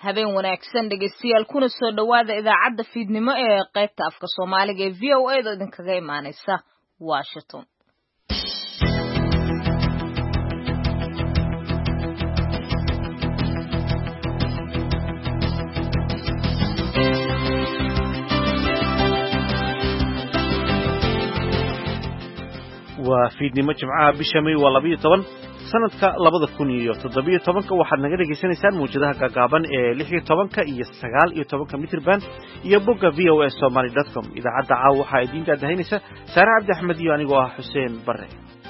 habeen wanaagsan dhegeystayaal kuna soo dhawaada idaacadda fiidnimo ee qaybta afka Soomaaliga ee VOA da idinkaga imaanaysa Washington. waa fiidnimo jimcaha bisha May waa 12 sanadka 2017 waxaad naga dhageysanaysaan muujadaha gaagaaban ee 16 iyo 19 mitir band iyo bogga voasomali.com idaacadda caawa waxaa idin daadahinaysa Saara Cabdi Axmed iyo anigoo ah Xuseen Barre.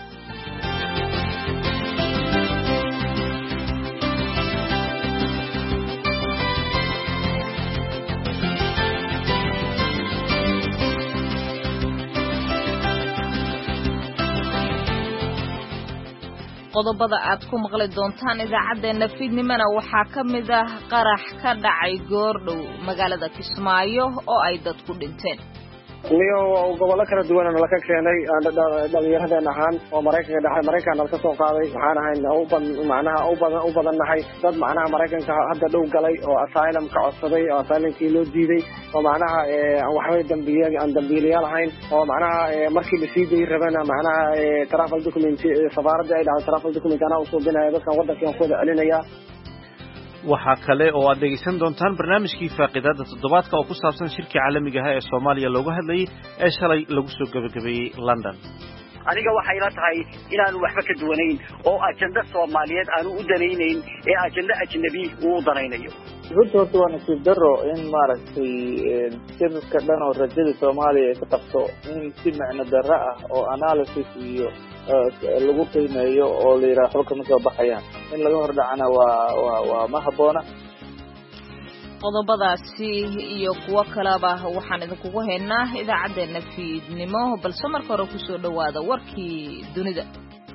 qodobada aad ku maqli doontaan idaacadeena fiidnimana waxaa ka mid ah qarax ka dhacay goordhow magaalada Kismaayo oo ay dad ku dhinteen. niyo gobollo kala duwan oo laga keenay dhalinyaradan ahaan oo Mareykanka ka soo qaaday waxaan ahayn u badannahay dad Mareykanka hadda dhow galay oo asylum ka codsaday oo asylumkii loo diiday oo waxay dambiilayaal ahayn oo markii la sii day rabana travel document safaaradda ay dhacday travel document ana u soo binayo dadkan waddanka ku celinaya. waxa kale oo aad dhegeysan doontaan barnaamijkii faaqiidada toddobaadka oo ku saabsan shirkii caalamiga ah ee Soomaaliya looga hadlayay ee shalay lagu soo gabagabeeyay London. aniga waxay la tahay inaan waxba ka duwanayn oo ajanda Soomaaliyeed aan u danaynayn ee ajanda ajnabi uu danaynayo. runtii waa nasiib daro in maaragtay shirka dhan oo rajada Soomaaliya ay ka qabto in si macno darro ah oo analysis iyo lagu qiimeeyo oo la yiraahdo waxba kama soo baxayaan in laga hordhacana waa ma habboona. qodobadaasi iyo kuwa kaleba waxaan idinkugu haynaa idaacadeena fiidnimo balse marka hore ku soo dhawaada warkii dunida.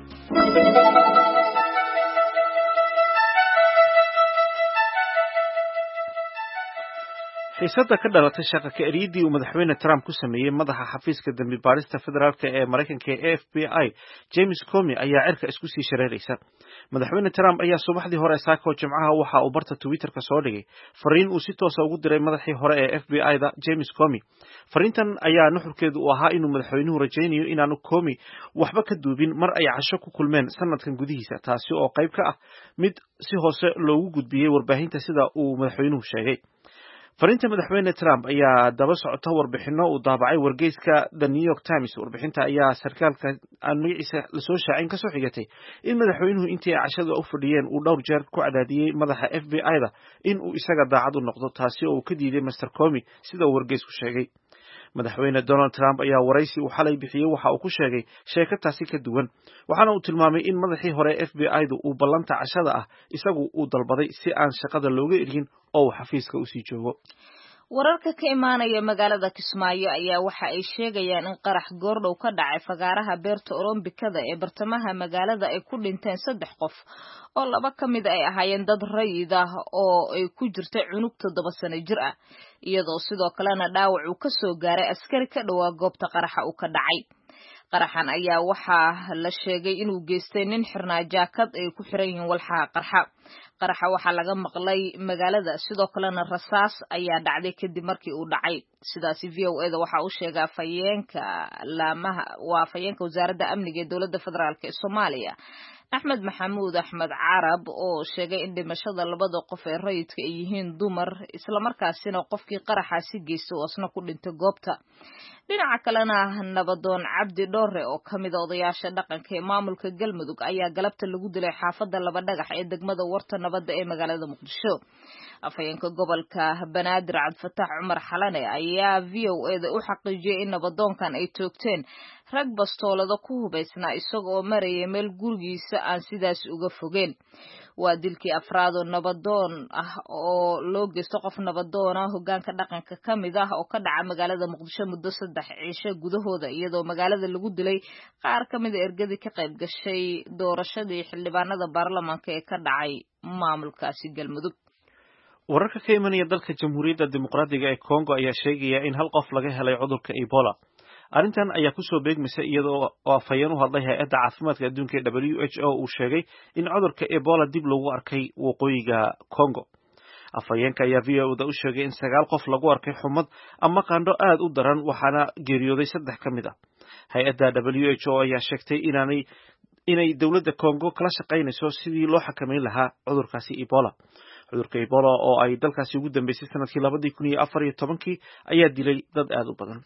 xiisadda ka dhalatay shaqo ka eryadii uu madaxweyne Trump ku sameeyay madaxa xafiiska dambi baarista federaalka ee Mareykanka ee FBI James Comey ayaa cirka isku sii shareeraysa. madaxweyne Trump ayaa subaxdii hore saako Jimcaha waxa uu barta Twitterka soo dhigay fariin uu si toos ah ugu diray madaxii hore ee FBI-da James Comey. fariintan ayaa nuxurkeedu u ahaa inuu madaxweynuhu rajaynayo inaanu Comey waxba ka duubin mar ay casho ku kulmeen sanadkan gudihiisa, taasi oo qayb ka ah mid si hoose loogu gudbiyay warbaahinta sida uu madaxweynuhu sheegay. fariinta madaxweyne Trump ayaa daba socota warbixino uu daabacay wargeyska The New York Times. warbixinta ayaa sarkaalka aan magaciisa la soo shaacin ka soo xigatay in madaxweynuhu intii ay cashada u fadhiyeen uu dhowr jeer ku cadaadiyay madaxa FBI-da in uu isaga daacad u noqdo, taasi oo uu ka diiday Mr. Comey sida uu wargeysku sheegay. madaxweyne Donald Trump ayaa waraysi uu xalay bixiyay waxa uu ku sheegay sheekadaasi ka duwan, waxaana uu tilmaamay in madaxii hore FBI-du uu ballanta cashada ah isagu uu dalbaday si aan shaqada looga ergin oo uu xafiiska u sii joogo. wararka ka imaanaya magaalada Kismaayo ayaa waxa ay sheegayaan in qarax goordhow ka dhacay fagaaraha beerta Olombikada ee bartamaha magaalada ay ku dhinteen 3 qof oo 2 ka mid ay ahaayeen dad rayid ah oo ay ku jirtay cunug 7 sano jir ah, iyadoo sidoo kalena dhaawac uu ka soo gaaray askari ka dhawaa goobta qaraxa uu ka dhacay. qaraxan ayaa waxaa la sheegay inuu geystay nin xirnaa jaakad ay ku xiran yihiin walxaha qarxa. qaraxa waxaa laga maqlay magaalada, sidoo kalena rasaas ayaa dhacday kadib markii uu dhacay. sidaasi VOA da waxa uu sheegay afhayeenka wasaaradda amniga ee dowladda federaalk ee Soomaaliya Axmed Maxamuud Axmed Carab oo sheegay in dhimashada 2 qof ee rayidka ay yihiin dumar, isla markaasina qofkii qaraxaasi geystay oo asna ku dhintay goobta. dhinaca kalena nabadoon Cabdi Dhoore oo kamid ah odayaasha dhaqanka ee maamulka Galmudug ayaa galabta lagu dilay xaafadda Laba Dhagax ee degmada Warta Nabadda ee magaalada Muqdisho. afhayeenka gobolka Banaadir Cabdifataax Cumar Xalane ayaa VOA da u xaqiijiyay in nabadoonkan ay toogteen rag bastoolada ku hubaysnaa isagoo marayay meel gurigiisa aan sidaas uga fogeen. waa dilkii afraad oo nabadoon ah oo loo geysto qof nabadoon ah hoggaanka dhaqanka ka mid ah oo ka dhaca magaalada Muqdisho muddo 3 cisho gudahooda, iyadoo magaalada lagu dilay qaar ka mid ah ergadii ka qayb gashay doorashadii xildhibaanada baarlamaanka ee ka dhacay maamulkaasi Galmudug. wararka ka imanaya dalka Jamhuuriyadda Dimuqraadiga ee Congo ayaa sheegaya in hal qof laga helay cudurka Ebola. arrintan ayaa ku soo beegmaysa iyadoo afhayeen u hadlay hay'adda caafimaadka adduunka ee WHO uu sheegay in cudurka Ebola dib loogu arkay waqooyiga Congo. afhayeenka ayaa VOA u sheegay in 9 qof lagu arkay xumad ama qandho aad u daran waxaana geeriyooday 3 ka mid ah. Hay-adda WHO ayaa sheegtay inay dowladda Congo kala shaqaynayso sidii loo xakameyn lahaa cudurkaasi Ebola. Cudurka Ebola oo ay dalkaasi ugu dambeysay sanadkii 2014 ayaa dilay dad aad u badan.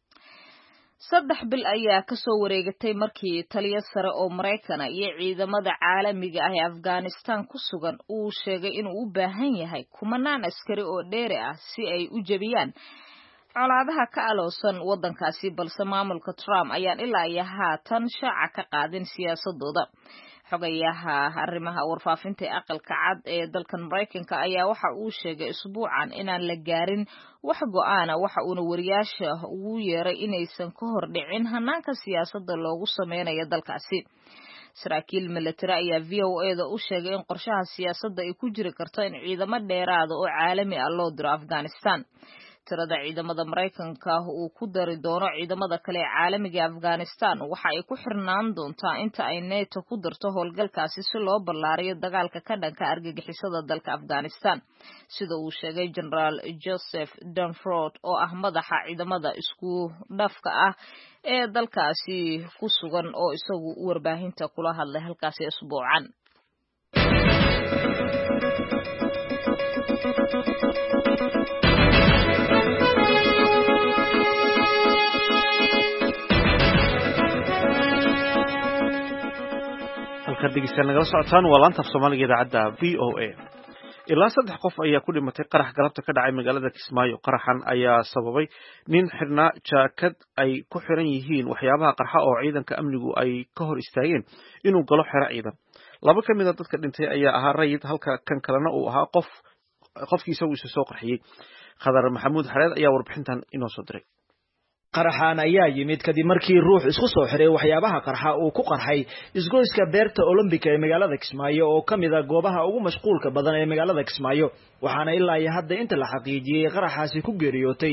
3 bil ayaa ka soo wareegatay markii taliye sare oo Mareykan iyo ciidamada caalamiga ah ee Afghanistan ku sugan uu sheegay inuu u baahan yahay kumanaan askari oo dheeri ah si ay u jabiyaan colaadaha ka aloosan wadankaasi, balse maamulka Trump ayaan ilaa iyo haatan shaaca ka qaadin siyaasadooda. xogayaha arrimaha warfaafinta ee aqalka cad ee dalkan Mareykanka ayaa waxa uu sheegay usbuucan inaan la gaarin wax go'aana, waxa uuna wariyaasha ugu yeeray inaysan ka hor dhicin hanaanka siyaasadda loogu sameynayo dalkaasi. saraakiil military ayaa VOA-da u sheegay in qorshaha siyaasadda ay ku jiri karto in ciidamo dheeraada oo caalami ah loo diro Afghanistan. tirada ciidamada Mareykanka uu ku dari doono ciidamada kale ee caalamiga Afghanistan waxa ay ku xirnaan doontaa inta ay NATO ku darto howlgalkaasi si loo ballaariyo dagaalka ka dhanka argagixisada dalka Afghanistan, sida uu sheegay General Joseph Dunford oo ah madaxa ciidamada isku dhafka ah ee dalkaasi ku sugan oo isagu warbaahinta kula hadlay halkaasi usbuucan. halka dhegeystayaal nagala socotaan waa laanta af Soomaaliga idaacadda VOA. ilaa 3 qof ayaa ku dhimatay qarax galabta ka dhacay magaalada Kismaayo. qaraxan ayaa sababay nin xirnaa jaakad ay ku xiran yihiin waxyaabaha qarxa oo ciidanka amnigu ay ka hor istaageen inuu galo xero ciidan. 2 ka mid ah dadka dhintay ayaa ahaa rayid, halka kan kalena uu ahaa qofkiisa uu soo qarxiyay. Khadar Maxamuud Xareed ayaa warbixintan inoo soo diray. qaraxan ayaa yimid kadib markii ruux isku soo xiray waxyaabaha qarxa uu ku qarxay isgoyska beerta Olympic ee magaalada Kismaayo oo kamid ah goobaha ugu mashquulka badan ee magaalada Kismaayo, waxaana ilaa iyo hadda inta la xaqiijiyay qaraxaasi ku geeriyootay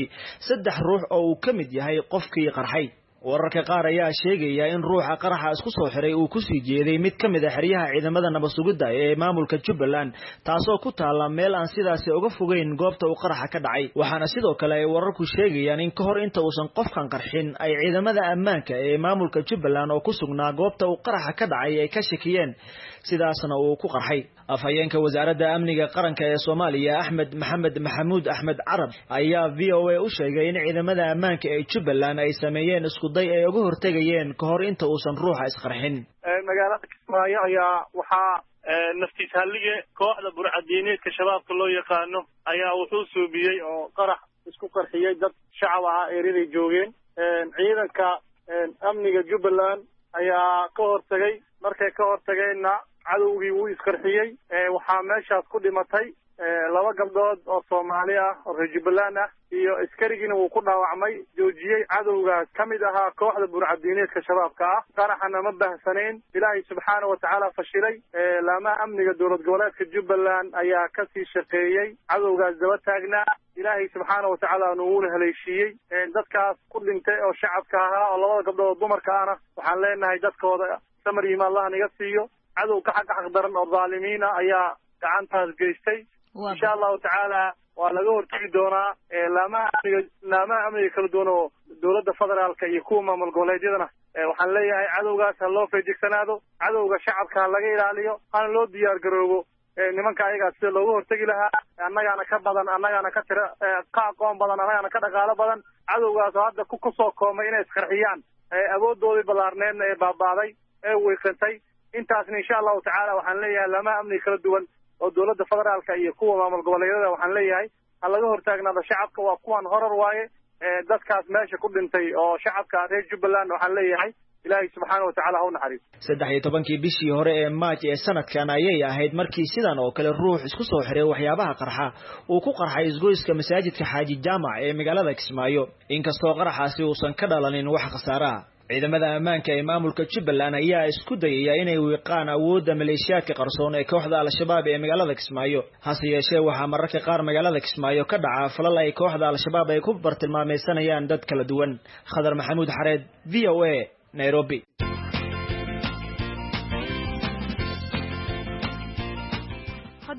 3 ruux oo uu kamid yahay qofkii qarxay. wararka qaar ayaa sheegaya in ruuxa qaraxa isku soo xiray uu ku sii jeeday mid kamid ah xeryaha ciidamada nabasugidda ee maamulka Jubbaland, taasoo ku taala meel aan sidaas uga fogeyn goobta uu qaraxa ka dhacay. waxaana sidoo kale ay wararku sheegayaan in kahor inta uusan qofkan qarxin ay ciidamada ammaanka ee maamulka Jubbaland oo ku sugnaa goobta uu qaraxa ka dhacay ay ka shakiyeen sidaasna uu ku qarxay. afhayeenka wasaaradda amniga qaranka ee Soomaaliya Axmed Maxamed Maxamuud Axmed Carab ayaa VOA u sheegay in ciidamada ammaanka ee Jubbaland ay sameeyeen isku day ay uga hortagayeen kahor inta uusan ruuxa isqarxin. magaalada Kismaayo ayaa waxaa naftiis halige kooxda burcadiineedka shabaabka loo yaqaano ayaa wuxuu suubiyay oo qarax isku qarxiyay dad shacab ah ereday joogeen. ciidanka amniga Jubbaland ayaa ka hortagay, markay ka hortageenna cadowgii wuu isqarxiyay. waxaa meeshaas ku dhimatay 2 gabdhood oo Soomaali ah oo reer Jubbaland ah iyo askarigiina wuu ku dhaawacmay. joojiyay cadowgaas kamid ahaa kooxda burcadiineedka shabaabka ah. qaraxana ma baahsaneen, ilaahay subxaanahu wa tacaala fashilay. laamaha amniga dowlad goboleedka Jubbaland ayaa kasii shaqeeyay, cadowgaas daba taagnaa. ilaahay subxaanahu wa tacaala nuuna haleeshiiyey. dadkaas ku dhintay oo shacabka ahaa oo 2 gabdhood dumarka ahna waxaan leenahay dadkooda samir iyo Allah naga siiyo. cadow ka xaq daran oo zaalimiina ayaa gacantaas geystay. insha Allah tacaala waa laga hortagi doonaa. laamaha amniga kala duwan oo dowladda federaalka iyo kuwa maamul goboleedyadana waxaan leeyahay cadowgaas ha loo feejigsanaado, cadowga shacabka ha laga ilaaliyo, hana loo diyaar garoobo nimanka ayagaa sida looga hortagi lahaa. annagaana ka badan, annagaana ka tira ka aqoon badan, annagaana ka dhaqaalo badan. cadowgaas oo hadda ku soo koomay inay isqarxiyaan awoodoodii ballaarneedna ee baabaaday ee weykantay. intaasna insha Allah tacaala waxaan leeyahay laamaha amniga kala duwan oo dowladda federaalka iyo kuwa maamul goboleedyada waxaan leeyahay ha laga hortaagnaado shacabka. waa kuwan horar waaye dadkaas meesha ku dhintay oo shacabka reer Jubbaland waxaan leeyahay ilaahay subxaanahu wa tacaala ha u naxariiso. 13 bishii hore ee March ee sanadkan ayay ahayd markii sidan oo kale ruux isku soo xiray waxyaabaha qarxa uu ku qarxay isgoyska masaajidka Xaaji Jaamac ee magaalada Kismaayo, inkastoo qaraxaasi uusan ka dhalanin wax khasaare ah. ciidamada ammaanka ee maamulka Jubbaland ayaa isku dayaya inay wiiqaan awoodda maleeshiyaadka qarsoon ee kooxda Al-Shabaab ee magaalada Kismaayo. hase yeeshee waxaa mararka qaar magaalada Kismaayo ka dhaca falal ay kooxda Al-Shabaab ay ku bartilmaameedsanayaan dad kala duwan. Khadar Maxamuud Xareed, VOA, Nairobi.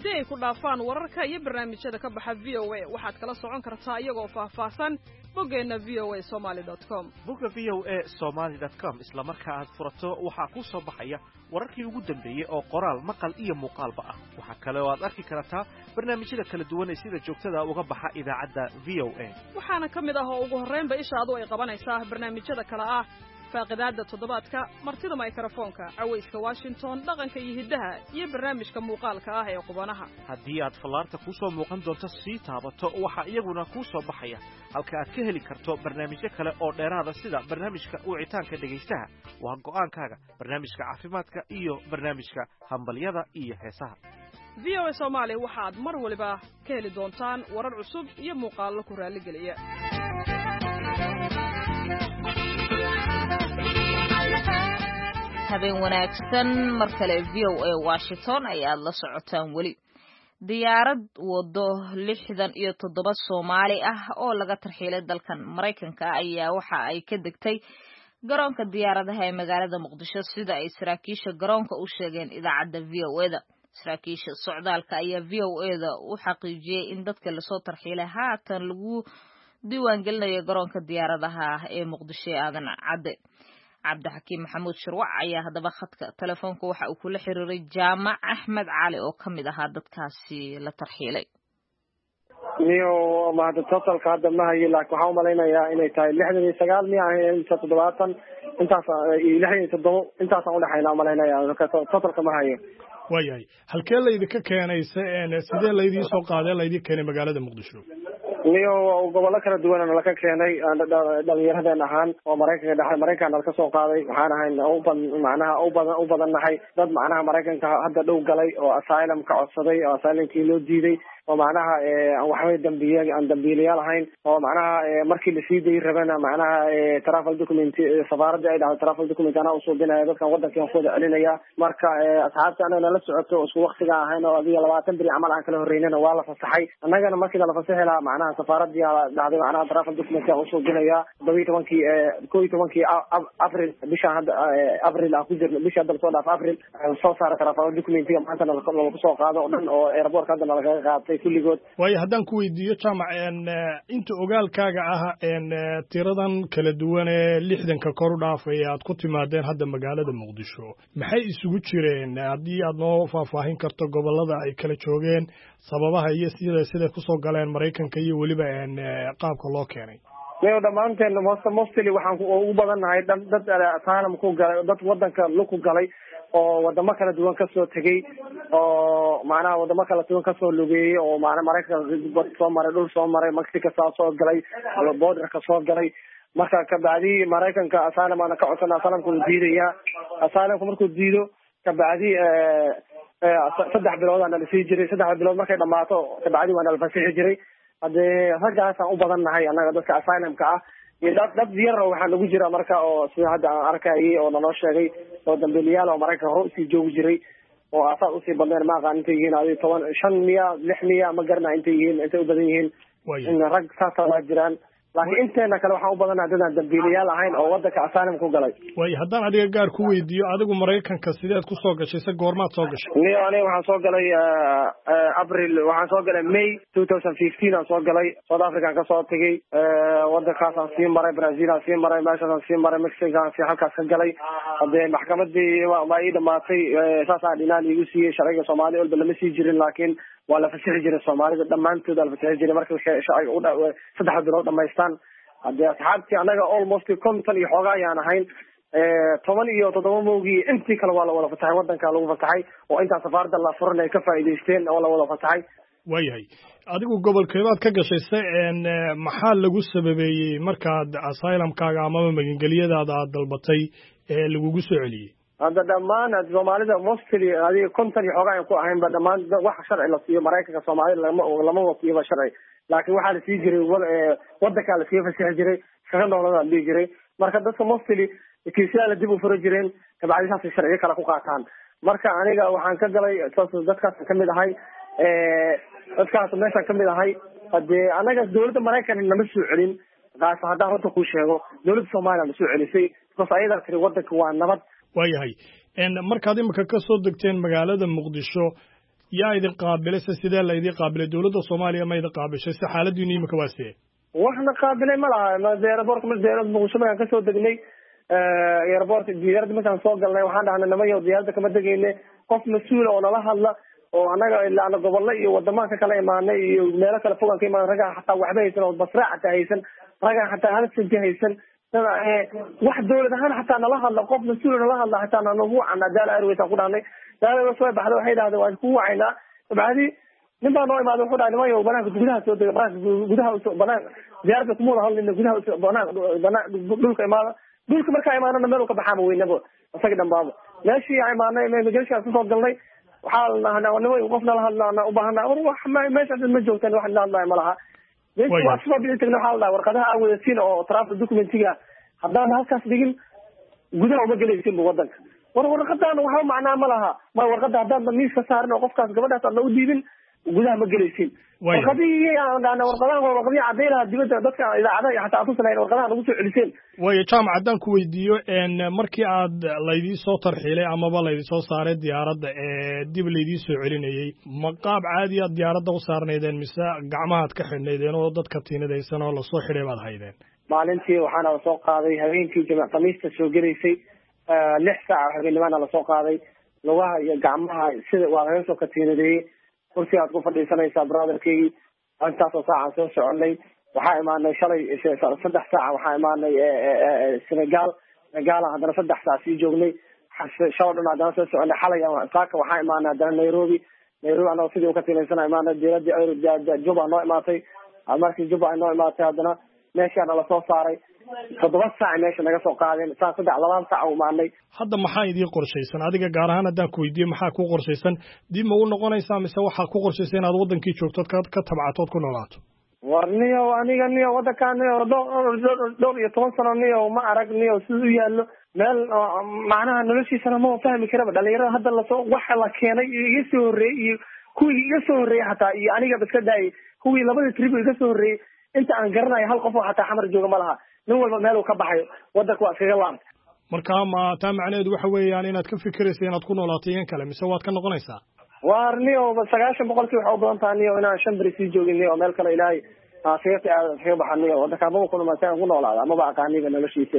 haddii ay ku dhaafaan wararka iyo barnaamijyada ka baxa VOA waxaad kala socon kartaa iyagoo faahfaahsan boggeenna voasomali.com bogga voasomali.com isla marka aad furato waxaa ku soo baxaya wararkii ugu dambeeyey oo qoraal maqal iyo muuqaalba ah waxaa kale oo aad arki kartaa barnaamijyada kala duwan ee sida joogtada uga baxa idaacadda VOA waxaana ka mid ah oo ugu horreynba ishaadu ay qabanaysaa barnaamijyada kale ah faaqidaada toddobaadka martida mikrofoonka cawayska Washington dhaqanka iyo hiddaha iyo barnaamijka muuqaalka ah ee qubanaha haddii aad fallaarta ku soo muuqan doonto sii taabato waxa iyaguna ku soo baxaya halka aad ka heli karto barnaamijyo kale oo dheeraada sida barnaamijka wicitaanka dhagaystaha waa go'aankaaga barnaamijka caafimaadka iyo barnaamijka hambalyada iyo heesaha VOA Soomaali waxaad mar waliba ka heli doontaan warar cusub iyo muuqaallo ku raaligeliya habeen wanaagsan mar kale VOA Washington ayaad la socotaan weli diyaarad wado 67 Soomaali ah oo laga tarxiilay dalkan Mareykanka ayaa waxa ay ka degtay garoonka diyaaradaha ee magaalada Muqdisho sida ay saraakiisha garoonka u sheegeen idaacadda VOA-da saraakiisha socdaalka ayaa VOA-da u xaqiijiyay in dadka la soo tarxiilay haatan lagu diiwaan gelinayo garoonka diyaaradaha ee Muqdisho aadan cadde cabdixakiim maxamuud shirwac ayaa haddaba khadka telefoonka waxa uu kula xiriiray jaamac axmed cali oo ka mid ahaa dadkaasi la tarxiilay niyo mahad totalka hadda ma hayo laakiin waxaan u malaynayaa inay tahay 69 miya ahayn 70 intaas 67 intaasaan u dhaxaynaa u malaynayaa totalka ma hayo waayahay halkee laydinka keenaysa sidee laydin soo qaaday laydin keenay magaalada Muqdisho niyo gobollo kala duwan oo la ka keenay dhalinyaradan ahaan oo Mareykanka ka soo qaaday waxaan ahayn u badannahay dad macnaha Mareykanka hadda dhow galay oo asylum ka codsaday oo asylumkii loo diiday oo macnaha waxay dambiilayaal ahayn oo macnaha markii la sii day rabana macnaha travel document safaaradda ay dhacday travel document ana usoo dinaya dadkan wadankan ku celinaya marka asxaabta anana la socoto isku waqtiga ahayn oo adiga 20 bari amal aan kala horeynana waa la fasaxay annagana markii la fasaxay la macnaha safaaradda dhacday macnaha travel document aan usoo dinaya 12 April bisha hadda April aan ku jirno bisha hadda soo dhaaf April soo saara travel document maanta lagu soo qaado oo dhan oo airport hadda laga qaatay kulligood waayo haddaan ku weydiiyo jaamac inta ogaalkaaga ah tiradan kala duwan ee 60ka kor u dhaafay aad ku timaadeen hadda magaalada Muqdisho maxay isugu jireen haddii aad noo faahfaahin karto gobolada ay kala joogeen sababaha iyo sida ku soo galeen Mareykanka iyo waliba qaabka loo keenay niyo dhamaanteen mostly waxaan ugu badannahay dad asylum ku galay dad wadanka ku galay oo wadamo kala duwan ka soo tagay oo macnaha wadamo kala duwan ka soo lugeeyay oo macnaha Mareykanka soo maray dhul soo maray Mexico soo galay border ka soo galay marka ka bacdi Mareykanka asylum ana ka codsan asylumku diidaya asylumku markuu diido ka bacdi 3 bilood aan la sii jiray 3 bilood markay dhamaato ka bacdi waan la fasaxi jiray hadee raggaasaan u badannahay annaga dadka asylumka ah iyo dad yar waxaa nagu jira marka oo sida hadda aan arkayay oo naloo sheegay oo dambiilayaal oo Mareykanka hore usii joogi jiray oo asaad usii badneen ma aqaan intay yihiin adiga 5 miya 6 miya ma garana intay yihiin intay u badan yihiin in rag saasa waa jiraan laakiin inteena kale waxaan u badanahay dadaan dambiilayaal ahayn oo wadanka asylum ku galay waayo haddaan adiga gaar ku weydiiyo adigu Mareykanka sideed ku soo gashay se goormaad soo gashay niyo aniga waxaan soo galay April waxaan soo galay May 2015 aan soo galay South Africa ka soo tagay wadankaas aan sii maray Brazil aan sii maray meeshaas aan sii maray Mexico aan sii halkaas ka galay hadee maxkamadii waa ii dhamaatay saasaan dhinaan igu siiyay sharciga Soomaaliya walba lama sii jirin laakiin waa la fasaxi jiray Soomaalida dhamaantood la fasaxi jiray markii sharciga u dhaw 3 bilood dhamaystaan hadee asxaabtii anaga almost 50 iyo xoogaa ayaan ahayn 17 moogii intii kale waa la wada fasaxay wadanka lagu fasaxay oo inta safaarada la furanay ka faa'iideysteen oo la wada fasaxay waayahay adigu gobolkeebaad ka gashay maxaa lagu sababeeyay markaad asylumkaaga ama magangeliyadaada aad dalbatay ee lagu soo celiyay hadda dhammaan Soomaalida mostly adiga 50 iyo xoogaa aan ku ahayn ba dhammaan wax sharci la siiyo Mareykanka Soomaalida lama wasiiba sharci laakiin waxa la sii jiray wadanka la sii fasaxi jiray shaqa dowladda la jiray marka dadka mostly kiisada la dib u furo jireen kabacdi sharci kala ku qaataan marka aniga waxaan ka galay dadkaas ka mid ahay dadkaas meeshaan ka mid ahay hadee anaga dowladda Mareykanka nama soo celin qaas haddaan runta ku sheego dowladda Soomaaliya ma soo celisay because ayada tiri wadanka waa nabad waayahay markaad imika ka soo degteen magaalada Muqdisho yaa idin qaabilay se sidee la idin qaabilay dowladda Soomaaliya ma idin qaabishay se xaaladdiinu imika waa sidee waxna qaabilay ma laha airportka Muqdisho baan ka soo degnay airport diyaaradda markaan soo galnay waxaan dhahnay namayo diyaaradda kama degayne qof mas'uul oo nala hadla oo anaga ilaa gobollo iyo wadamaanka kala imaanay iyo meelo kala fogaan ka imaan ragaa xataa waxba haysan oo basraaca haysan ragaa xataa halsinti haysan wax dowlad ahaan xataa nala hadla qof mas'uul nala hadla xataa nagu wacna Daal Airways ku dhahnay Daal Airways way baxday waxay dhahdeen waan ku wacaynaa bacdi nin baa noo imaaday wuxuu dhahay namayo banaanka gudaha soo degay banaanka diyaaradda kuma wada hadlina gudaha banaanka dhulka imaada dhulka markaa imaanana meel uu ka baxaama weynaba isaga dhanbaaba meeshii aan imaanay immigration ku soo galnay waxaa lanahnaa nimo qofna la hadlaana u baahanaa wax meeshaas ma joogtaan wax la hadlaayo ma laha meeshii waa soo bixitay waxaa la warqadaha aan wadasiin oo travel documentiga haddaan halkaas dhigin gudaha uma gelaysin wadanka warqadaan waxa macnaa ma laha ma warqada haddaan miiska saarin oo qofkaas gabadhaas aad u diibin gudaha ma gelaysin warqadii aan warqadaha warqadii cadeynaha dibadda dadka idaacadaha xataa aad tusanayn warqadaha lagu soo celiseen waayo jaamac haddaan ku weydiiyo markii aad laydii soo tarxiilay amaba laydii soo saaray diyaaradda dib laydii soo celinayey ma qaab caadi aad diyaaradda u saarnaydeen mise gacmahaad ka xidhnaydeen oo dadka tiinadaysan oo lasoo xidhay baad haydeen maalintii waxaana lasoo qaaday habeenkii jimc khamiista soo gelaysay 6 saac habeennimaana lasoo qaaday lugaha iyo gacmaha sida waa laga soo katiinadeeyey kursi aad ku fadhiisanaysaa brotherkeygii intaasoo saacaan soo soconay waxaa imaanay shalay 3 saac waxaa imaanay Senegal haddana 3 saac sii joognay shalay dhan haddana soo soconay xalay saaka waxaa imaanay haddana Nairobi anoo sidii u ka tiilaysana imaanay diyaaradda Juba noo imaatay markii Juba ay noo imaatay haddana meeshaana lasoo saaray 7 saac meesha naga soo qaadeen saa 2 saac u imaanay hadda maxaa idin qorshaysan adiga gaar ahaan haddaan ku weydiiyo maxaa ku qorshaysan dib ma u noqonaysaa mise waxaa ku qorshaysan inaad wadankii joogtood ka tabcatood ku noolaato warniyo aniga niyo wadankaan niyo dhowr iyo 10 sano niyo ma arag niyo siduu yaallo meel macnaha noloshiisana ma fahmi karaba dhalinyarada hadda lasoo waxa la keenay iga soo horreeyay iyo kuwii iga soo horreeyay xataa iyo aniga iska daayay kuwii labada trip iga soo horreeyay inta aan garanayo hal qof oo xataa xamar jooga ma laha nin walba meel uu ka baxayo wadanka waa iskaga laabtay marka ma taa macnaheedu waxa weeyaan inaad ka fikiraysa inaad ku noolaato in kale mise waad ka noqonaysaa waarniyo 90% waxay u badan tahay niyo inaan 5 bari sii joogin niyo meel kale ilaahay aafiyad aad kaga baxaniyo wadanka ma ku noolaataan ku noolaada ama ba aqaaniga noloshiisa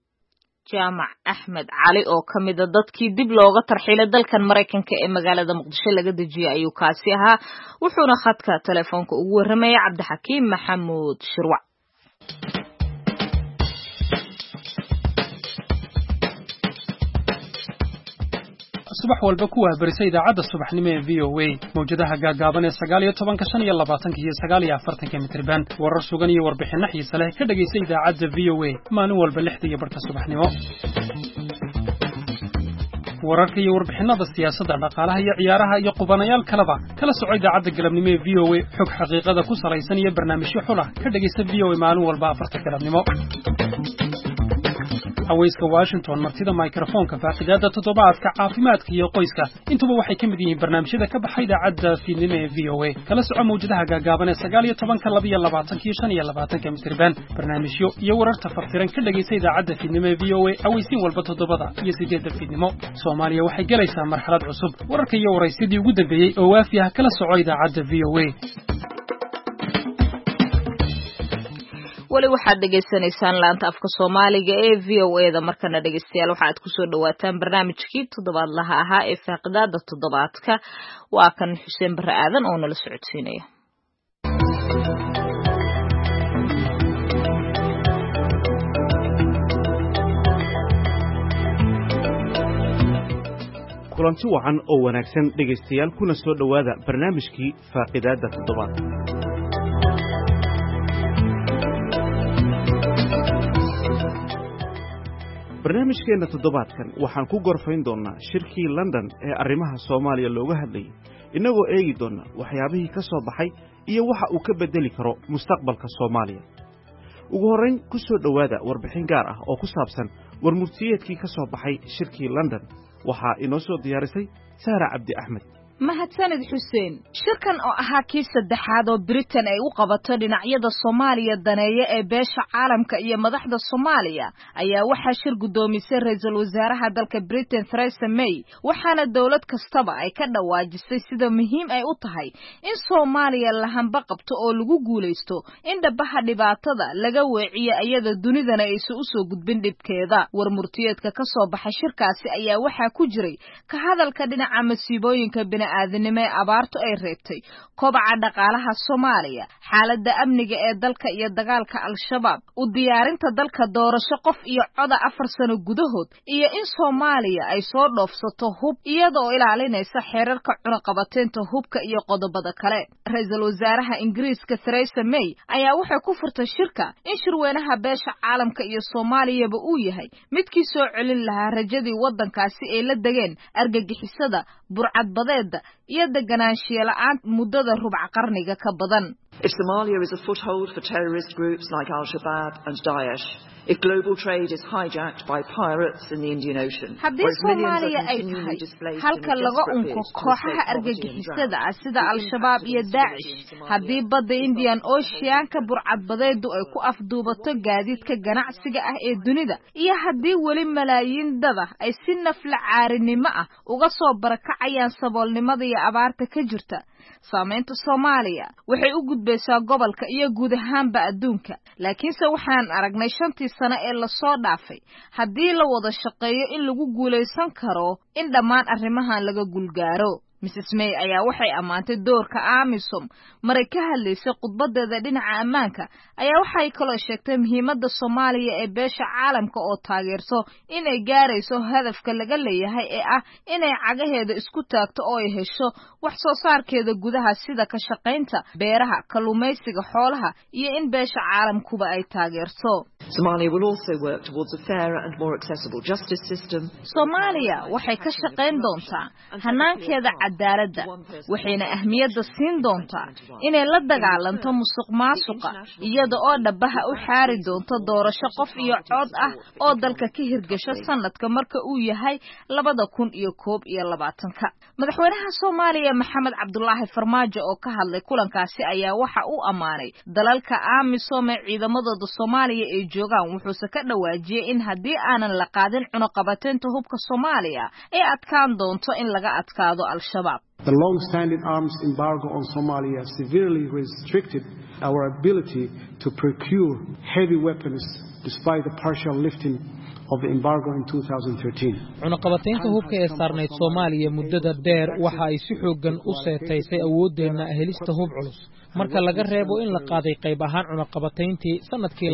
jaamac axmed cali oo ka mid ah dadkii dib looga tarxiilay dalkan Mareykanka ee magaalada Muqdisho laga dejiyay ayuu kaasi ahaa wuxuuna khadka telefoonka ugu warramay Cabdixakiim Maxamuud Shirwac subax walba ku wahbarisay idaacadda subaxnimo ee VOA mawjadaha gaagaaban ee 19 iyo 20 iyo 49 mitirban warar sugan iyo warbixino xiiso leh ka dhageysa idaacadda VOA maalin walba 6 iyo barka subaxnimo wararka iyo warbixinada siyaasadda dhaqaalaha iyo ciyaaraha iyo qubanayaal kaleba kala soco idaacadda galabnimo ee VOA xog xaqiiqada ku salaysan iyo barnaamijyo xul ah ka dhageysa VOA maalin walba 4 galabnimo hawayska Washington martida microphone-ka faaqidaada toddobaadka caafimaadka iyo qoyska intuba waxay ka mid yihiin barnaamijyada ka baxay idaacadda fiidnimo ee VOA kala soco mawjadaha gaagaaban ee 19 iyo 25 mitirban barnaamijyo iyo wararka fartiran ka dhageysa idaacadda fiidnimo ee VOA awaysiin walba 7 iyo 8 fiidnimo Soomaaliya waxay galaysaa marxalad cusub wararka iyo waraysidii ugu dambeeyay oo waafi ah kala soco idaacadda VOA wali waxaad dhageysanaysaan laanta afka Soomaaliga ee VOA-da markana dhageystayaal waxaad ku soo dhawaataan barnaamijkii toddobaadlaha ahaa ee faaqidaada toddobaadka waa kan Xuseen Barre Aadan oo nala socodsiinaya kulanti wacan oo wanaagsan dhageystayaal kuna soo dhawaada barnaamijkii faaqidaada toddobaadka barnaamijkeena toddobaadkan waxaan ku gorfayn doonaa shirkii London ee arrimaha Soomaaliya looga hadlayay inagoo eegi doona waxyaabihii ka soo baxay iyo waxa uu ka bedeli karo mustaqbalka Soomaaliya ugu horeyn ku soo dhawaada warbixin gaar ah oo ku saabsan warmurtiyeedkii ka soo baxay shirkii London waxa inoo soo diyaarisay Saara Cabdi Axmed mahadsanid xuseen shirkan oo ahaa kii saddexaad oo Britain ay u qabato dhinacyada Soomaaliya daneeya ee beesha caalamka iyo madaxda Soomaaliya ayaa waxaa shir gudoomisay ra'iisul wasaaraha dalka Britain Theresa May waxaana dawlad kastaba ay ka dhawaajisay sida muhiim ay u tahay in Soomaaliya la hanba qabto oo lagu guuleysto in dhabaha dhibaatada laga weeciyo iyada dunidana ay soo gudbin dhibkeeda warmurtiyeedka ka soo baxay shirkaasi ayaa waxaa ku jiray ka hadalka dhinaca masiibooyinka aadnimo ee abaartu ay reebtay kobaca dhaqaalaha Soomaaliya xaaladda amniga ee dalka iyo dagaalka al-shabaab u diyaarinta dalka doorasho qof iyo coda 4 sano gudahood iyo in Soomaaliya ay soo dhoofsato hub iyadoo ilaalinaysa xeerarka cunaqabateynta hubka iyo qodobada kale ra'iisul wasaaraha Ingiriiska Theresa May ayaa waxay ku furtay shirka in shirweynaha beesha caalamka iyo Soomaaliyaba uu yahay midkii soo celin lahaa rajadii wadankaasi ay la dageen argagixisada burcadbadeed iyo deganaanshiye la'aan muddada rubع qarniga ka badan. If Somalia is a foothold for terrorist groups like Al-Shabaab and Daesh, if global trade is hijacked by pirates in the Indian Ocean, haddii Soomaaliya ay tahay halka laga unko kooxaha argagixisada sida Al-Shabaab iyo Daesh, haddii badda Indian Ocean ka burcadbadeedu ay ku afduubato gaadiidka ganacsiga ah ee dunida iyo haddii wali malaayiin dad ay si nafla caarinimo ah uga soo barakacayaan saboolnimada iyo abaarta ka jirta saameynta Soomaaliya waxay u gudbaysaa gobolka iyo guud ahaanba adduunka laakiinse waxaan aragnay 5 sano ee la soo dhaafay haddii la wada shaqeeyo in lagu guuleysan karo in dhammaan arrimahan laga gulgaaro Mrs May ayaa waxay amaantay doorka AMISOM maray ka hadlaysay khudbadeeda dhinaca ammaanka ayaa waxay kaloo sheegtay muhiimadda Soomaaliya ee beesha caalamka oo taageerso inay gaarayso hadafka laga leeyahay ee ah inay cagaheeda isku taagto oo ay hesho wax soo saarkeeda gudaha sida ka shaqaynta beeraha kalluumaysiga xoolaha iyo in beesha caalamkuba ay taageerto Somalia will also work towards a fairer and more accessible justice system. Soomaaliya waxay ka shaqayn doontaa hanaankeeda cadaaladda waxayna ahmiyadda siin doontaa inay la dagaalanto musuqmaasuqa iyada oo dhabaha u xaari doonto doorasho qof iyo cod ah oo dalka ka hirgasho sanadka marka uu yahay 2021 madaxweynaha Soomaaliya Maxamed Cabdullaahi Farmaajo oo ka hadlay kulankaasi ayaa waxa uu amaanay dalalka AMISOM ee ciidamadooda Soomaaliya ee joogaan wuxuu ka dhawaajiyay in haddii aanan la qaadin cunaqabateynta hubka Soomaaliya ay adkaan doonto in laga adkaado al-shabaab. The long-standing arms embargo on Somalia severely restricted our ability to procure heavy weapons despite the partial lifting of the embargo in 2013. cunaqabateynta hubka ee saarneyd Soomaaliya muddada dheer waxa ay si xoogan u seetaysay awoodeena helista hub culus marka laga reebo in la qaaday qayb ahaan cunaqabateyntii sanadkii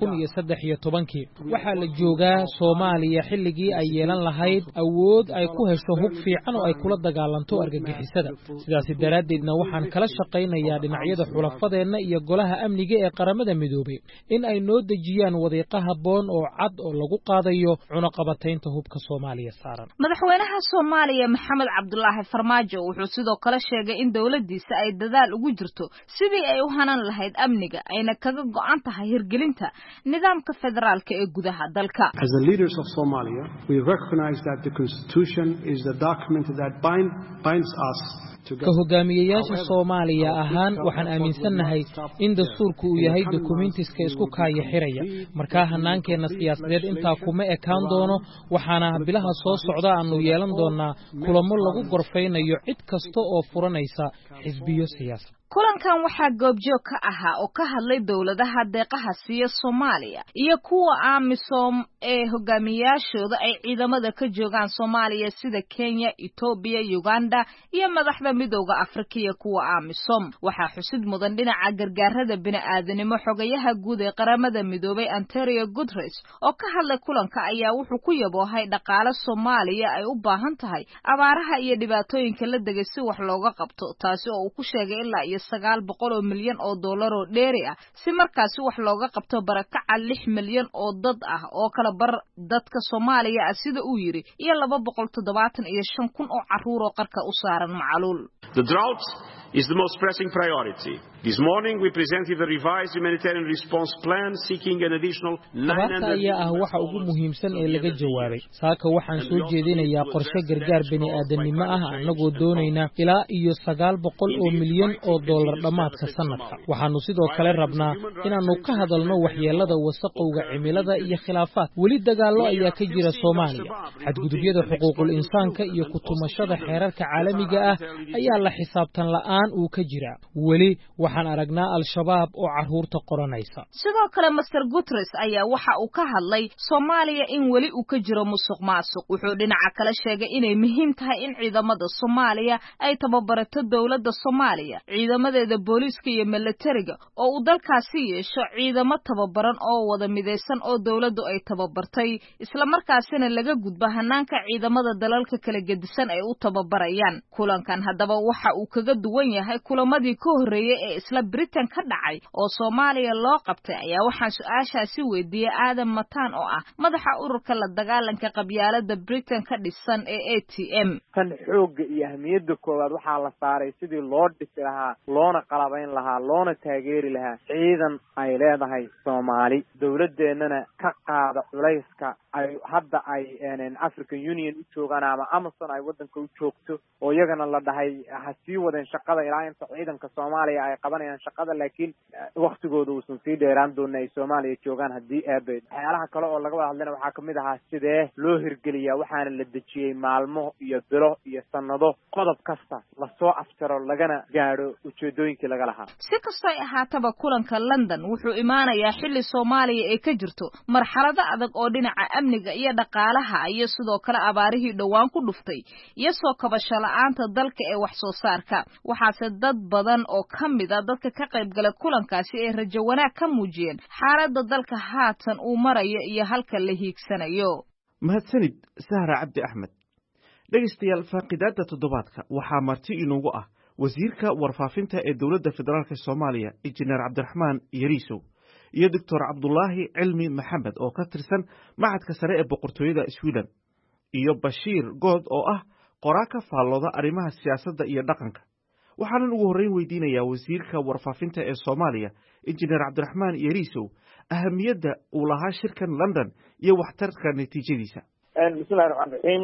2013 waxa la joogaa Soomaaliya xilligii ay yeelan lahayd awood ay ku hesho hub fiican oo ay kula dagaalanto argagixisada sidaas daraadeedna waxaan kala shaqaynayaa dhinacyada xulafadeena iyo golaha amniga ee qaramada midoobay in ay noo dejiyaan wadiiqa haboon oo cad oo lagu qaadayo cunaqabateynta hubka Soomaaliya saaran madaxweynaha Soomaaliya Maxamed Cabdullaahi Farmaajo wuxuu sidoo kale sheegay in dawladdiisa ay dadaal ugu jirto sidii ay u hanan lahayd amniga ayna kaga go'an tahay hirgelinta nidaamka federaalka ee gudaha dalka. As the leaders of Somalia, we recognize that the constitution is the document that binds us ka hogaamiyayaasha Soomaaliya ahaan waxaan aaminsanahay in dastuurku uu yahay dokumentiska isku kaaya xiraya marka hannaankeena siyaasadeed inta kuma ekaan doono waxaana bilaha soo socda aanu yeelan doonaa kulamo lagu gorfeynayo cid kasta oo furanaysa xisbiyo siyaasad. kulankan waxaa goobjoog ka ahaa oo ka hadlay dawladaha deeqaha siiya Soomaaliya iyo kuwa AMISOM ee hogaamiyaashooda ay ciidamada ka joogaan Soomaaliya sida Kenya, Ethiopia, Uganda iyo madaxda midowga Afrika iyo kuwa AMISOM waxaa xusid mudan dhinaca gargaarada bini'aadanimo xogayaha guud ee qaramada midoobay Antonio Guterres oo ka hadlay kulanka ayaa wuxuu ku yaboohay dhaqaale Soomaaliya ay u baahan tahay abaaraha iyo dhibaatooyinka la degay si wax looga qabto taasi oo uu ku sheegay ilaa 900 milyan oo dollar oo dheeri ah si markaasi wax looga qabto barakaca 6 milyan oo dad ah oo kala bar dadka Soomaaliya ah sida uu yiri iyo 275 kun oo caruur oo qarka u saaran macaluul. The drought is the most pressing priority. This morning we presented a revised humanitarian response plan seeking an additional 900 ayaa ah waxa ugu muhiimsan ee laga jawaabay. Saaka waxaan soo jeedinayaa qorshe gargaar bini'aadanimo ah anagoo doonayna ilaa iyo 900 oo milyan oo dollar dhamaadka sanadka. Waxaanu sidoo kale rabnaa inaanu ka hadalno waxyeelada wasaqowga cimilada iyo khilaafaad. Weli dagaallo ayaa ka jira Soomaaliya. Xadgudubyada xuquuqul insaanka iyo ku tumashada xeerarka caalamiga ah ayaa la xisaabtan la'aan uu ka jira. Weli waxaan aragnaa al-shabaab oo caruurta qoranaysa. Sidoo kale Mr. Guterres ayaa waxa uu ka hadlay Soomaaliya in weli uu ka jiro musuqmaasuq. Wuxuu dhinaca kale sheegay inay muhiim tahay in ciidamada Soomaaliya ay tababarato dawladda Soomaaliya, ciidamadeeda booliska iyo militariga oo uu dalkaasi yeesho ciidamo tababaran oo wada mideysan oo dawladdu ay tababartay, isla markaasina laga gudbo hanaanka ciidamada dalalka kala gedisan ay u tababarayaan. Kulankan haddaba waxa uu kaga duwan yahay kulamadii ka horreeyay ee isla Britain ka dhacay oo Soomaaliya loo qabtay. Ayaa waxaan su'aashaasi weydiiyay Adam Matan oo ah madaxa ururka la dagaalanka qabyaalada Britain ka dhisan ee ATM. Kan xoogga iyo ahmiyadda koowaad waxaa la saaray sidii loo dhisi lahaa, loona qalabayn lahaa, loona taageeri lahaa ciidan ay leedahay Soomaali. Dawladeennana ka qaada culayska ay hadda ay African Union u joogaan ama Amazon ay wadanka u joogto oo iyagana la dhahay ha sii wadeen shaqada ilaa inta ciidanka Soomaaliya ay qabanayaan shaqada, laakiin waqtigooda uusan sii dheeraan doonin ay Soomaaliya joogaan haddii aabeed. waxyaalaha kale oo laga wada hadlayna waxaa kamid ahaa sidee loo hirgeliyaa waxaana la dejiyey maalmo iyo bilo iyo sanado qodob kasta lasoo afjaro lagana gaadho ujeedooyinkii laga lahaa. Si kastoo ay ahaataba kulanka London wuxuu imaanayaa xilli Soomaaliya ay ka jirto marxalado adag oo dhinaca amniga iyo dhaqaalaha iyo sidoo kale abaarihii dhawaan ku dhuftay iyo soo kabasho la'aanta dalka ee wax soo saarka. Waxaase dad badan oo kamid ah dadka ka qayb galay kulankaasi ee rajo wanaag ka muujiyeen xaaladda dalka haatan uu marayo iyo halka la hiigsanayo. mahadsanid Sahra Cabdi Axmed. dhegeystayaal faaqidaada toddobaadka waxaa marti inoogu ah wasiirka warfaafinta ee dowladda federaalka Soomaaliya Injineer Cabdiraxmaan Yariisow iyo Dr. Cabdullaahi Cilmi Maxamed oo ka tirsan Macadka Sare ee Boqortooyada Sweden iyo Bashiir Good oo ah qoraa ka faallooda arrimaha siyaasadda iyo dhaqanka. waxaan ugu horreyn weydiinayaa wasiirka warfaafinta ee Soomaaliya Injineer Cabdiraxmaan Yariisow ahamiyadda uu lahaa shirkan London iyo waxtarka natiijadiisa. bismillahi raxmaani raxiim.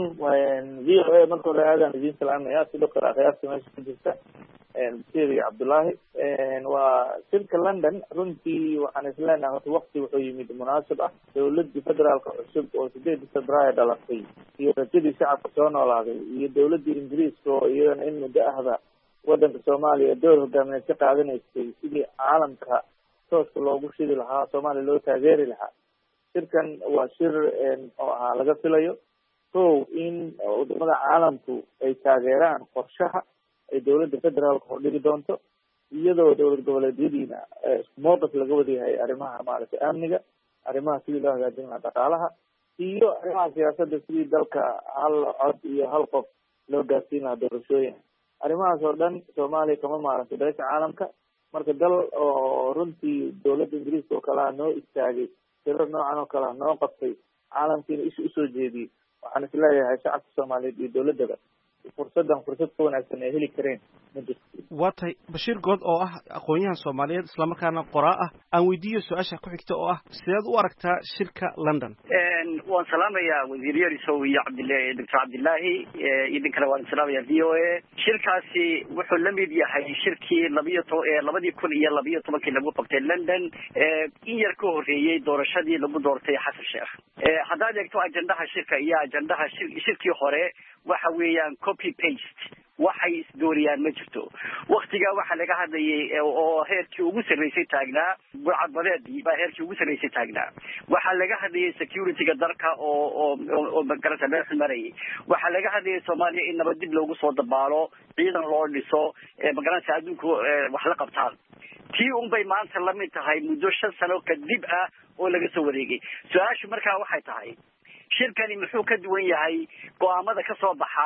VOA marka hore aadaan idiin salaamayaa si dhaqtar akhyaarta meesha ku jirta Bashiir iyo Cabdullaahi. waa shirka London runtii waxaan isleenahay horta waqti wuxuu yimid munaasib ah. dowladii federaalka cusub oo 8 Febraayo dhalatay iyo rajadii shacabka soo noolaaday iyo dowladii Ingiriiska oo iyadana in muddo ahba wadanka Soomaaliya door hogaamineed ka qaadanaysay sidii caalamka tooska loogu shidi lahaa, Soomaaliya loo taageeri lahaa. shirkan waa shir oo ahaa laga filayo in wadamada caalamku ay taageeraan qorshaha ay dowladda federaalka oo dhigi doonto, iyadoo dowlad goboleedyadiina isku mowqif laga wada yahay arrimaha maaragtay amniga, arrimaha sidii loo hagaajin lahaa dhaqaalaha iyo arrimaha siyaasadda sidii dalka hal cod iyo hal qof loo gaarsiin lahaa doorashooyin. arrimahaas oo dhan Soomaaliya kama maaragtay beesha caalamka. marka dal oo runtii dowladda Ingiriiska oo kale noo istaagay shirar noocan oo kale noo qabtay caalamkiina isha usoo jeediyey, waxaan isleeyahay shacabka Soomaaliyeed iyo dowladaba fursad ka wanaagsan ay heli kareen ma jirto. waa tahay Bashiir Good oo ah aqoonyahan Soomaaliyeed isla markaana qoraa ah aan weydiiyo su-aasha ku xigta oo ah sideed u aragtaa shirka London? waan salaamayaa wasiir Yariisow iyo Cabdullaahi, Dr. Cabdullaahi idin kale waan salaamayaa VOA. shirkaasi wuxuu la mid yahay shirkii 2012 lagu qabtay London in yar ka horreeyay doorashadii lagu doortay Xasan Sheekh. haddaad eegto ajandaha shirka iyo ajandaha shirkii hore waxa weeyaan copy paste, waxay isdooriyaan ma jirto. waqtigaa waxaa laga hadlayay oo heerkii ugu sarreysay taagnaa burcadbadeedii baa heerkii ugu sarreysay taagnaa. waxaa laga hadlayay security-ga dalka oo magarata meel marayay. waxaa laga hadlayay Soomaaliya in nabad dib loogu soo dabaalo, ciidan loo dhiso, magarata adduunku wax la qabtaan. tii unbay maanta la mid tahay muddo 5 sano kadib ah oo laga soo wareegay. su-aashu markaa waxay tahay shirkani muxuu ka duwan yahay go'aamada ka soo baxa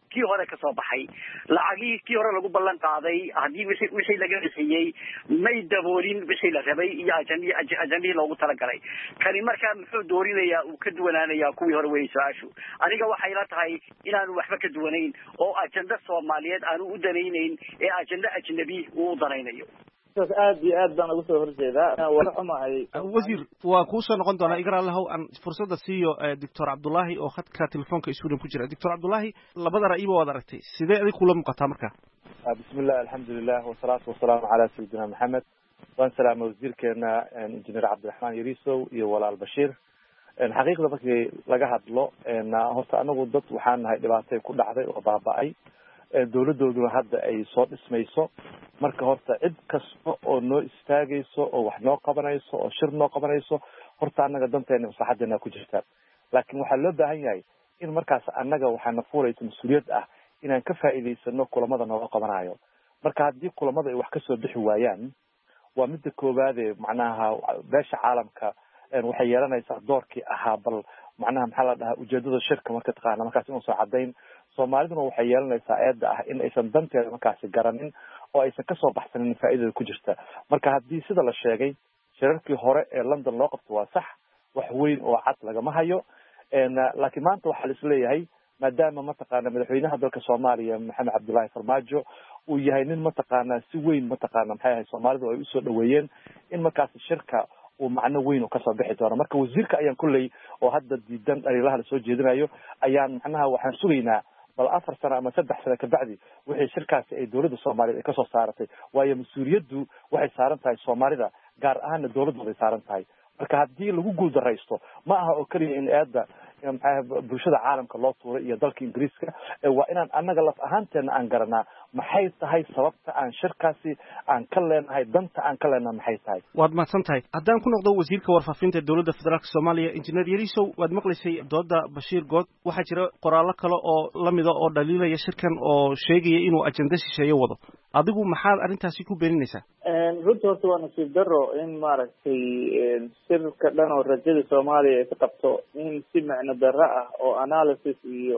kii hore ka soo baxay lacagii kii hore lagu ballan qaaday haddii wixii laga bixiyey may daboolin wixii la rabay iyo ajandihii loogu talagalay kani markaa muxuu doorinayaa uu ka duwanaanayaa kuwii hore weeyey su-aashu aniga waxay la tahay inaanu waxba ka duwanayn oo ajanda soomaaliyeed aanu u danaynayn ee ajanda ajnabi uu u danaynayo aad iyo aad baan uga soo horjeedaa waa xumahay wasiir waa kuusoo noqon doonaa igara lahow aan fursadda siiyo doctor cabdullaahi oo khadka telefoonka sweden ku jira doctor cabdullaahi labada ra'yiba waad aragtay sidee adig kula muuqataa marka bismillah alxamdulilah wasalaatu wasalaamu calaa sayidina maxamed waan salaama wasiirkeena injineer cabdiraxmaan yarisow iyo walaal bashiir xaqiiqda markii laga hadlo horta anagu dad waxaan nahay dhibaatay ku dhacday oo baaba'ay dawladooduna hadda ay soo dhismayso marka horta cid kasta oo noo istaagayso oo wax noo qabanayso oo shir noo qabanayso horta annaga danteena maslaxadeena ku jirta laakiin waxaa loo baahan yahay in markaas annaga waxaana fuulaysa mas-uuliyad ah inaan ka faa'iidaysano kulamada nooga qabanayo marka haddii kulamada ay wax kasoo bixi waayaan waa midda koowaade macnaha beesha caalamka waxay yeelanaysaa doorkii ahaa bal macnaha maxaa la dhahaa ujeedada shirka marka taqaana markaas inuusan caddayn soomaaliduna waxay yeelanaysaa eedda ah in aysan danteeda markaasi garanin oo aysan kasoo baxsanin faa'iidada ku jirta marka haddii sida la sheegay shirarkii hore ee london loo qabto waa sax wax weyn oo cad lagama hayo laakiin maanta waxaa la isleeyahay maadaama mataqaana madaxweynaha dalka soomaaliya maxamed cabdullaahi farmaajo uu yahay nin mataqaana si weyn mataqaana maxay ahay soomaalidu ay usoo dhaweeyeen in markaasi shirka uu macno weyn oo kasoo bixi doono marka wasiirka ayaan kulley oo hadda diidan dhaliilaha lasoo jeedinayo ayaan macnaha waxaan sugaynaa bal 4 sano ama 3 sano kabacdi wixii shirkaasi ay dawladda Soomaaliyeed ay kasoo saaratay waayo mas-uuliyaddu waxay saaran tahay Soomaalida gaar ahaan dawladdu ay saaran tahay marka haddii lagu guuldareysto ma aha oo kaliya in eedda bulshada caalamka loo tuuray iyo dalka Ingiriiska waa inaan annaga laf ahaanteena aan garanaa maxay tahay sababta aan shirkaasi aan ka leenahay danta aan ka leenahay maxay tahay waad mahadsan tahay haddaan ku noqdo wasiirka warfaafinta dowladda federaalka Soomaaliya injineer Yarisow waad maqlaysay dooda Bashiir Good waxaa jira qoraallo kale oo lamid ah oo dhaliilaya shirkan oo sheegaya inuu ajanda shisheeye wado adigu maxaad arrintaasi ku beeninaysaa runtii horta waa nasiib daro in maaragtay shirka dhan oo rajada Soomaaliya ay ka qabto in si macno darro ah oo analysis iyo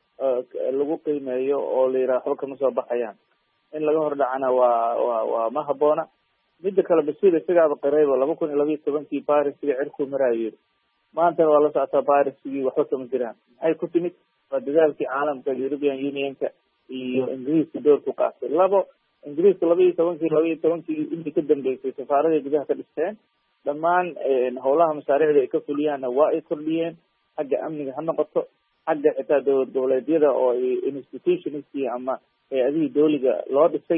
lagu qiimeeyo oo la yiraahdo waxba kama soo baxayaan in laga hor dhacana waa ma habboona midda kale Bashiir isagaaba qirayba 2012 Paris-ga cirku marayay maanta waa la socotaa Paris-gii waxba kama jiraan maxay ku timid waa dadaalkii caalamka European Union-ka iyo Ingiriiska doorku qaatay Ingiriiska 12 intii ka dambeysay safaarada gudaha ka dhisteen dhammaan howlaha mashaariicda ay ka fuliyaanna waa ay kordhiyeen xagga amniga ha noqoto xagga xitaa dowladyada oo institutionskii ama hay-adihii dawliga loo dhisay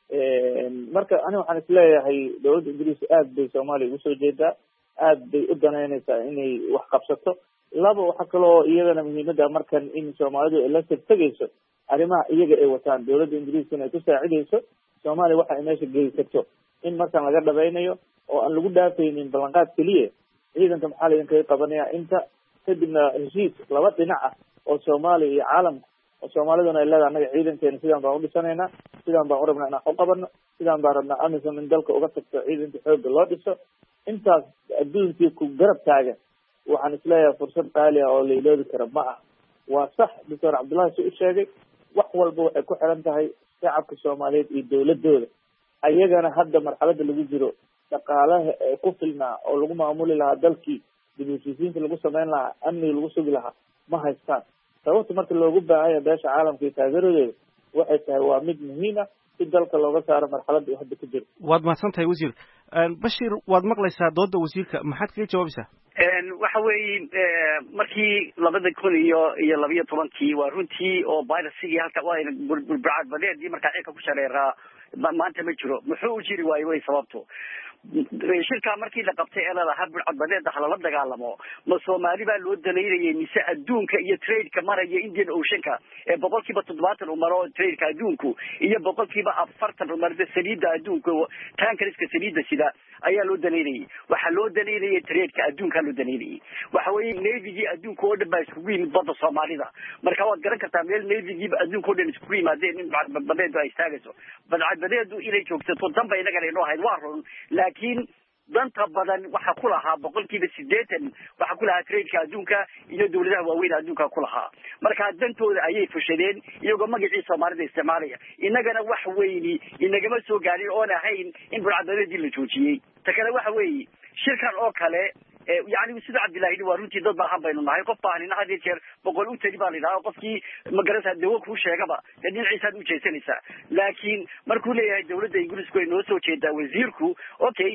marka aniga waxaan isleeyahay dowladda ingiriiska aad bay Soomaaliya ugu soo jeedaa aad bay u danaynaysaa inay wax qabsato waxa kaloo iyadana muhiimada markan in Soomaalidu ay la tegayso arrimaha iyaga ay wataan dowladda ingiriiskana ay ku saacidayso Soomaaliya waxa ay meesha geysato in markan laga dhabaynayo oo aan lagu dhaafaynin ballanqaad keliya ciidanka maxaa la idinkaga qabanaya inta kadibna heshiis laba dhinac ah oo Soomaaliya iyo caalamka oo Soomaaliduna ay leedahay anaga ciidankeena sidaan baan u dhisanaynaa sidaan baan u rabnaa inaan u qabanno sidaan baan rabnaa amisom in dalka uga tagto ciidanka xoogga loo dhiso intaas adduunkii ku garab taagan waxaan isleeyahay fursad qaali ah oo la iloobi kara ma ah waa sax doctor cabdullaahi si u sheegay wax walba waxay ku xiran tahay shacabka Soomaaliyeed iyo dawladooda ayagana hadda marxaladda lagu jiro dhaqaalaha ku filnaa oo lagu maamuli lahaa dalkii dib-u-heshiisiinta lagu samayn lahaa amniga lagu sugi lahaa ma haystaan sababta marka loogu baahan yahay beesha caalamka iyo taageeradooda waxay tahay waa mid muhiim ah si dalka looga saaro marxaladda uu hadda ku jiro waad mahadsan tahay wasiir Bashiir waad maqlaysaa dooda wasiirka maxaad kaga jawaabaysaa waxa weeye markii 2012 waa runtii oo Paris-gii halka waa burburcad badeedii markaa cirka ku shareeraa maanta ma jiro muxuu u jiri waayay way sababto shirka markii la qabtay ee la habir cadbadeeda halala dagaalamo ma Soomaali baa loo daleeyay mise adduunka iyo trade-ka maraya Indian Ocean-ka ee 70% u maro trade-ka adduunku iyo 40% u marada saliidda adduunka tankeriska saliidda sida ayaa loo daleeyay waxa loo daleeyay trade-ka adduunka loo daleeyay waxa weeye navy-gii adduunka oo dhan baa isku yimid badda Soomaalida marka waad garan kartaa meel navy-gii adduunka oo dhan isku yimaadeen in badeedu ay istaagayso badbadeedu inay joogsato danba inaga inoo hayd waa run laakiin danta badan waxa ku lahaa 80% waxa ku lahaa trade-ka adduunka iyo dawladaha waaweyn adduunka ku lahaa marka dantooda ayay fushadeen iyagoo magacii Soomaalida isticmaalaya inagana wax weyni inagama soo gaarin oo ahayn in burcadadii la joojiyay ta kale waxa weey shirkan oo kale يعني سيد عبد الله waa runtii dad baahan baynu nahay qof baahnina had jeer boqol u tali baa lidaa qofkii magarasa dawo ku sheegaba dhinaciisa u jeesanaysa laakiin markuu leeyahay dawladda Ingiriisku ay noo soo jeedaa wasiirku okay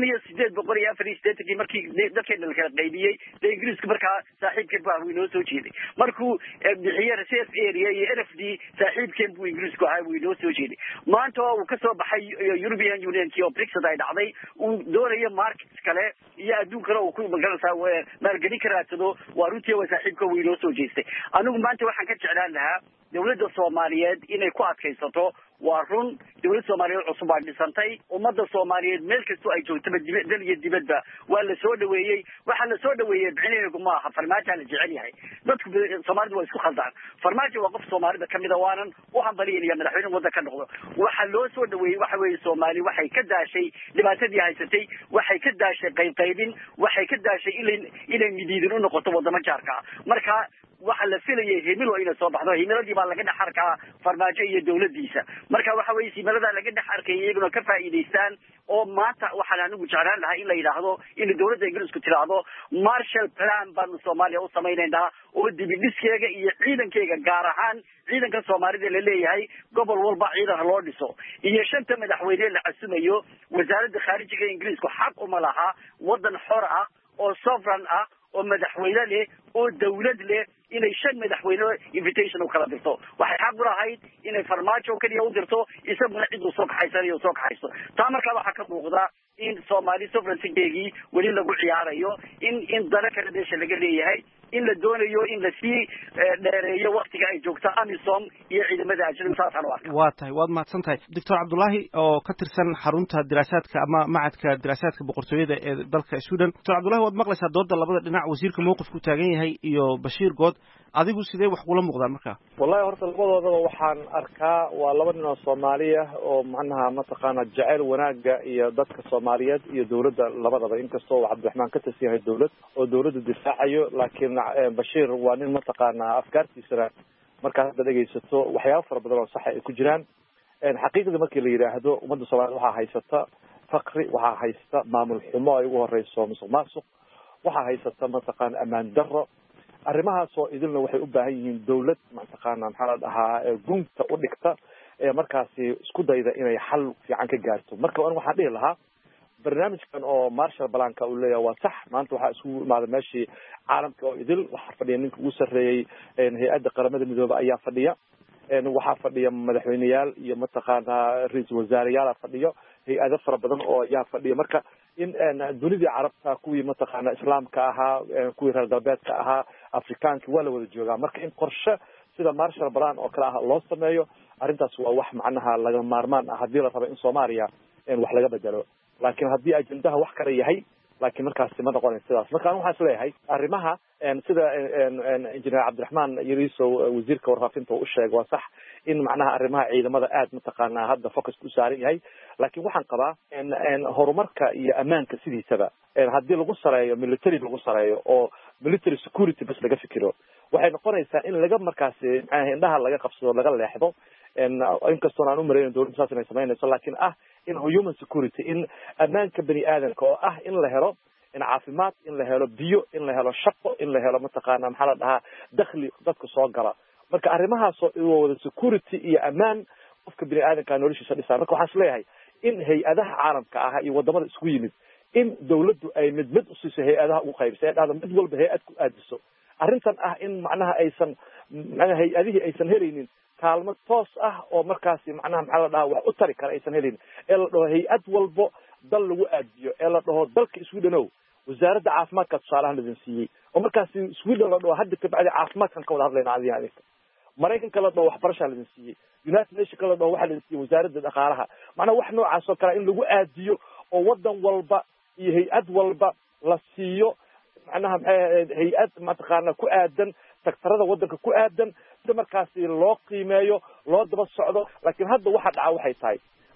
1884 markii dadkeena la kala qaybiyay Ingiriisku markaa saaxiibkeed baa uu noo soo jeeday markuu bixiyay reserve area iyo RFD saaxiibkeed buu Ingiriisku ahaa uu noo soo jeeday maanta uu ka soo baxay European Union kii oo Brexit ay dhacday uu doonayo markets kale iyo adduunka ku magarasa maalgelin karaadsado waa runtii waa saaxiibka weyn oo soo jeestay anigu maanta waxaan ka jeclaan lahaa dawladda Soomaaliyeed inay ku adkaysato waa run dawladda Soomaaliyeed cusub ay dhisantay ummadda Soomaaliyeed meel kasta ay joogto dal iyo dibadba waa la soo dhaweeyay waxa la soo dhaweeyay bixinaygu ma aha farmaajo la jecel yahay dadku Soomaalidu waa isku khaldaan farmaajo waa qof Soomaalida kamid ah waanan u hambaliyay madaxweynaha waddanka ka noqdo waxa loo soo dhaweeyay waxa weeye Soomaali waxay ka daashay dhibaatadii haysatay waxay ka daashay qaybin waxay ka daashay inay midiidin u noqoto wadamo jaarka marka waxa la filayay himilo inay soo baxdo himiladii baa laga dhaxarkaa farmaajo iyo dawladdiisa marka waxa weeye himilada laga dhaxarkay iyaguna ka faa'iideystaan oo maanta waxaan anigu jeclaan lahaa in la yiraahdo in dawladda Ingiriisku tiraahdo Marshall Plan baan Soomaaliya u sameeynaa oo dibidhiskeega iyo ciidankeega gaar ahaan ciidanka Soomaalida la leeyahay gobol walba ciidan loo dhiso iyo shanta madaxweyne la casumayo wasaaradda khaarijiga Ingiriisku xaq uma laha wadan xor ah oo sovereign ah oo madaxweyne leh oo dawlad leh inay shan madaxweyne invitation u kala dirto waxay xaq u lahayd inay farmaajo kaliya u dirto isaguna cid uu soo kaxayso taa markaa waxa ka muuqda in Soomaali sovereignty-geegii weli lagu ciyaarayo in dara kala deesha laga leeyahay in la doonayo in la sii dheereeyo waqtiga ay joogto AMISOM iyo ciidamada ajnabiga saasaan u arkaa waa tahay waad mahadsantahay Dr. Cabdullaahi oo ka tirsan xarunta diraasaadka ama macadka diraasaadka boqortooyada ee dalka Sweden Dr. Cabdullaahi waad maqlaysaa doodda labada dhinac wasiirka mowqifku taagan yahay iyo Bashiir Good adigu sidee wax kula muuqdaan markaa wallahi horta labadoodaba waxaan arkaa waa laba nin oo Soomaali ah oo macnaha mataqaana jacayl wanaaga iyo dadka Soomaaliyeed iyo dawladda labadaba inkastoo Cabdiraxmaan ka tirsan yahay dawlad oo dawladda difaacayo laakiin Bashiir waa nin mataqaana afkaartiisa marka hadda dhageysato waxyaabo fara badan oo sax ay ku jiraan xaqiiqada markii la yiraahdo ummadda Soomaaliyeed waxa haysata faqri waxa haysta maamul xumo ay ugu horeyso musuqmaasuq waxa haysata mataqaana amaan darro arrimahaas oo idilna waxay u baahan yihiin dawlad mataqaana maxaa la dhahaa gunta u dhigta ee markaasi isku dayda inay xal fiican ka gaarto marka waxaan dhihi lahaa barnaamijkan oo Marshall Plan-ka uu leeyahay waa sax maanta waxa isku imaada meeshii caalamka oo idil waxa fadhiya ninka ugu sareeyay hay'adda qaramada midoobay ayaa fadhiya waxa fadhiya madaxweynayaal iyo mataqaana ra'iisul wasaarayaal fadhiyo hay'ado fara badan oo ayaa fadhiya marka in dunida carabta kuwii mataqaana islaamka ahaa kuwii reer galbeedka ahaa afrikaanka waa la wada joogaa marka in qorshe sida Marshall Plan oo kale ah loo sameeyo arrintaas waa wax macnaha laga maarmaan ah hadii la rabo in Soomaaliya wax laga bedelo laakiin hadii ajendaha wax kale yahay laakiin markaas ma noqon sidaas marka waxaan isleeyahay arrimaha sida injineer Cabdiraxmaan Yariiso wasiirka warfaafinta uu sheegay waa sax in macnaha arrimaha ciidamada aad mataqaana hadda focus ku saaran yahay laakiin waxaan qabaa horumarka iyo amaanka sidiisaba hadii lagu sareeyo military lagu sareeyo oo military security bas laga fikiro waxay noqonaysaa in laga markaas indhaha laga qabsado laga leexdo inkastoo aan u mareyn dawladda saas inay sameynayso laakiin in human security in amaanka bani aadamka oo in la helo in caafimaad in la helo biyo in la helo shaqo in la helo mataqaana maxaa la dhahaa dakhli dadka soo gala marka arrimahaas oo wada security iyo amaan qofka bani aadamka noloshiisa dhisaa marka waxaan isleeyahay in hay'adaha caalamka ah iyo wadamada isku yimid in dawladdu ay mid u siiso hay'adaha ugu qaybisay ee dhahdo mid walba hay'ad ku aadiso arrintan in macnaha aysan hay'adihii aysan helaynin kaalmo toos ah oo markaasi macnaha maxaa la dhahaa wax u tari kara aysan helin ee la dhaho hay'ad walbo dal lagu aadiyo ee la dhaho dalka Sweden wasaaradda caafimaadka tusaalahan la siiyay oo markaasi Sweden la dhaho hadda kabacdi caafimaadkan ka wada hadlayna adiga Mareykanka la dhaho waxbarasho la siiyay United Nations la dhaho waxa la siiyay wasaaradda dhaqaalaha macnaha wax noocaas oo kale in lagu aadiyo oo wadan walba iyo hay'ad walba la siiyo macnaha hay'ad mataqaana ku aadan sektarada wadanka ku aadan markaasi loo qiimeeyo loo daba socdo laakiin hadda waxa dhaca waxay tahay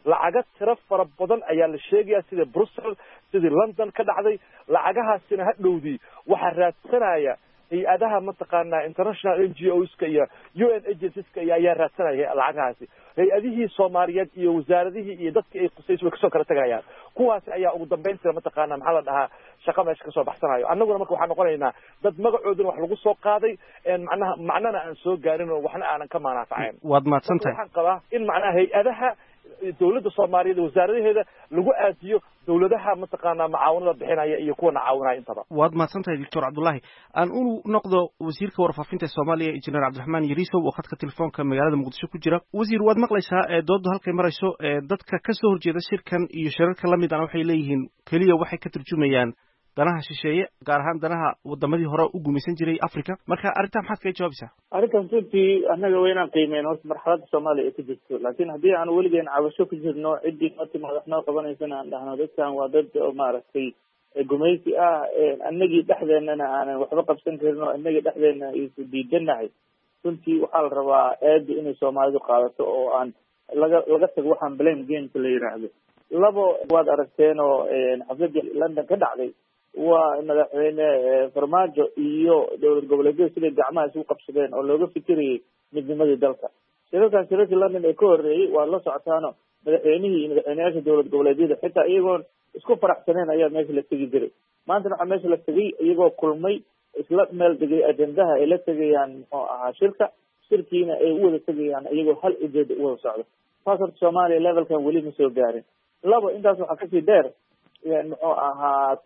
lacaga tiro fara badan ayaa la sheegaya sida Brussels sida London ka dhacday lacagahaasina hadhowdii waxa raadsanaya hay-adaha mataqaanaa international NGOs-ka iyo UN agencies-ka ayaa raadsanaya lacagahaasi hay-adihii Soomaaliyeed iyo wasaaradihii iyo dadkii ay qusayso kasoo kala tagayaan kuwaas ayaa ugu dambeyntii mataqaanaa maxaa la dhahaa shaqo meesha kasoo baxsanayo annaguna marka waxaan noqonaynaa dad magacooduna wax lagu soo qaaday macnana aan soo gaarin oo waxna aanan ka manaafacayn waad mahadsantahay waxaan qabaa in macnaha hay-adaha dawladda Soomaaliyeed wasaaradaheeda lagu aadiyo dawladaha mataqaanaa macaawinada bixinaya iyo kuwa caawinaya intaba waad mahadsantahay Dr. Cabdullaahi aan u noqdo wasiirka warfaafinta Soomaaliya Injineer Cabdiraxmaan Yariisow oo khadka telefoonka magaalada Muqdisho ku jira wasiir waad maqlaysaa doodda halkay marayso dadka ka soo horjeeda shirkan iyo shirarka la mid ah waxay leeyihiin kaliya waxay ka turjumayaan danaha shisheeye gaar ahaan danaha wadamadii hore u gumaysan jiray Afrika marka arrinta maxaad kaga jawaabaysaa arrintan runtii annaga waynaan qiimeyn horta marxaladda Soomaaliya ay ku jirto laakiin haddii aan weligeen cabasho ku jirno ciddii markii madaxnimo qabanaysana aan dhahno dadkan waa dad oo maaragtay gumaysi ah annagii dhexdeennana aanan waxba qabsan karin oo annagii dhexdeenna isu diidanahay runtii waxaa la rabaa aada inay Soomaalidu qaadato oo aan laga tago waxaan blame gameka la yiraahdo labo waad aragteen oo xafladii London ka dhacday waa madaxweyne farmaajo iyo dowlad goboleedyada siday gacmaha isugu qabsadeen oo looga fikirayay midnimadii dalka shirarkii London ee ka horreeyay waa la socotaano madaxweynihii iyo madaxweynayaasha dowlad goboleedyada xitaa iyagoon isku faraxsaneen ayaa meesha la tegi jiray maantana waxaa meesha la tegay iyagoo kulmay isla meel degay ajendaha ay la tegayaan muxuu ahaa shirkiina ay u wada tegayaan iyagoo hal ujeeda u wada socdo taas horta Soomaaliya levelkan weli ma soo gaarin labo intaas waxaa kasii dheer muxuu ahaa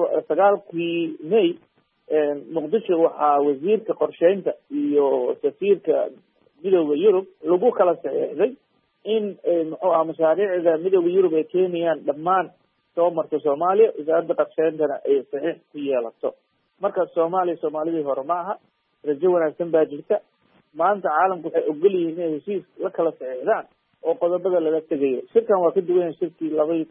9 May Muqdisho waxaa wasiirka qorsheynta iyo safiirka midowda Yurub lagu kala saxeexday in muxuu ahaa mashaariicda midowda Yurub ay keenayaan dhammaan soo marto Soomaaliya wasaaradda qorsheyntana ay saxiix ku yeelato marka Soomaalidii hore ma aha rajo wanaagsan baa jirta maanta caalamku waxay ogol yihiin inay heshiis la kala saxeexdaan oo qodobada laga tegayo shirkan waa ka duwan shirkii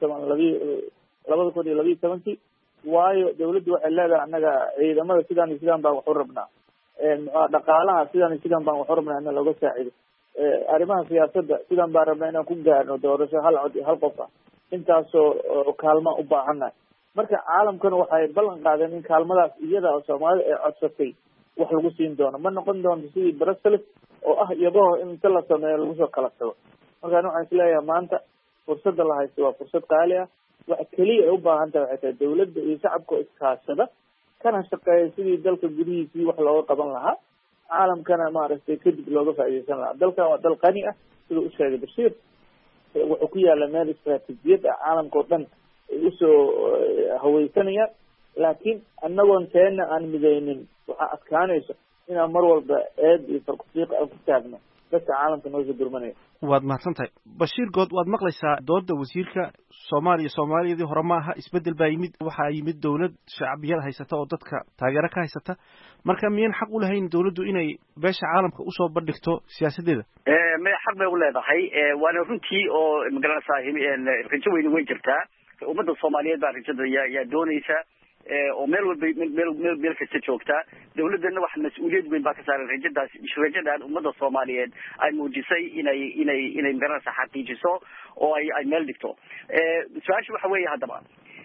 2012 waayo dawladdu waxay leedahay annaga ciidamada sidaan baan wax u rabnaa dhaqaalaha sidaan baan wax u rabnaa in laga saacido arrimaha siyaasadda sidaan baan rabnaa inaan ku gaarno doorasho hal cod hal qof ah intaasoo kaalmo u baahannahay marka caalamkana waxay ballan qaadeen in kaalmadaas iyada oo Soomaalida ay codsatay wax lagu siin doono ma noqon doonto sidii Brussels oo ah iyago in inta la sameeyo lagu soo kala tago marka waxaan isleeyahay maanta fursadda la haysto waa fursad qaali ah wax kaliya ay u baahan tahay waxay tahay dawladda iyo shacabka iskaashada kana shaqeeya sidii dalka gudihiisii wax looga qaban lahaa caalamkana maaragtay kadib looga faa'iideysan lahaa dalkan waa dal qani ah sida u sheegay Bashiir wuxuu ku yaala meel istiraatiijiyad ah caalamka oo dhan ay usoo hawaysanayaan laakiin annagoon teena aan midaynin waxaa adkaanayso inaan mar walba eed iyo farkufiiq aan ku taagno dadka caalamka noo soo durmanaya waad mahadsantahay Bashiir Good waad maqlaysaa doodda wasiirka Soomaaliyadii hore ma aha isbedel baa yimid waxaa yimid dawlad shacbiyad haysata oo dadka taageero ka haysata marka miyaan xaq u lahayn dawladdu inay beesha caalamka usoo bandhigto siyaasadeeda ma xaq bay u leedahay waana runtii oo magaranaysaa rajo weyn way jirtaa ummadda Soomaaliyeed baa rajada yaa doonaysa oo meel walba meel kasta joogta dawladana wax mas'uuliyad weyn baa ka saaran rajadan ummadda Soomaaliyeed ay muujisay inay magaranaysaa xaqiijiso oo ay meel dhigto su'aashu waxa weeye haddaba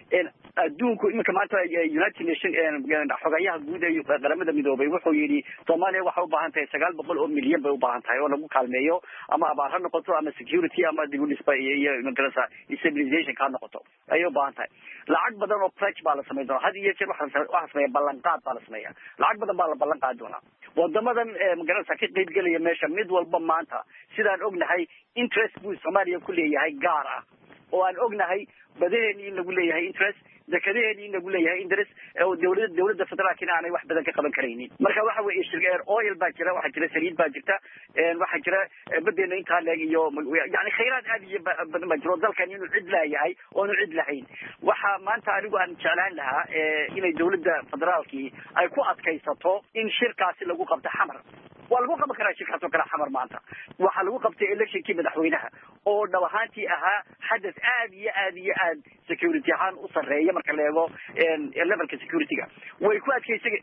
adduunku iminka maanta United Nations xogayaha guud ee qaramada midoobay wuxuu yidhi Soomaaliya waxay u baahan tahay 900 oo milyan bay u baahan tahay oo lagu kaalmeeyo ama abaar ha noqoto ama security ama dib u dhisba iyo magarasa stabilization ka noqoto ayay u baahan tahay lacag badan oo pledge baa la sameyn doonaa had iyo jeer waxa sameeya ballanqaad baa la sameeyaa lacag badan baa la ballanqaadi doonaa wadamadan magarasa ka qayb galaya meesha mid walba maanta sidaan ognahay interest buu Soomaaliya ku leeyahay gaar ah oo aan ognahay badaheeni in lagu leeyahay interest dekadaheeni in lagu leeyahay interest oo dawladda federaalkina aanay wax badan ka qaban karaynin marka waxa weeye shirkad oil baa jira waxa jira saliid baa jirta waxa jira badeena inta leeg iyo yani khayraad aad iyo badan baa jiro dalkan inuu cid leeyahay oo inuu cid lahayn waxa maanta anigu aan jeclaan lahaa inay dawladda federaalki ay ku adkaysato in shirkaasi lagu qabto xamar waa lagu qaban karaa shirkaas oo kale xamar maanta waxa lagu qabtay electionkii madaxweynaha oo dhab ahaantii ahaa xadas aad iyo aad security ahaan u sarreeya marka la eego levelka securityga way ku adkaysay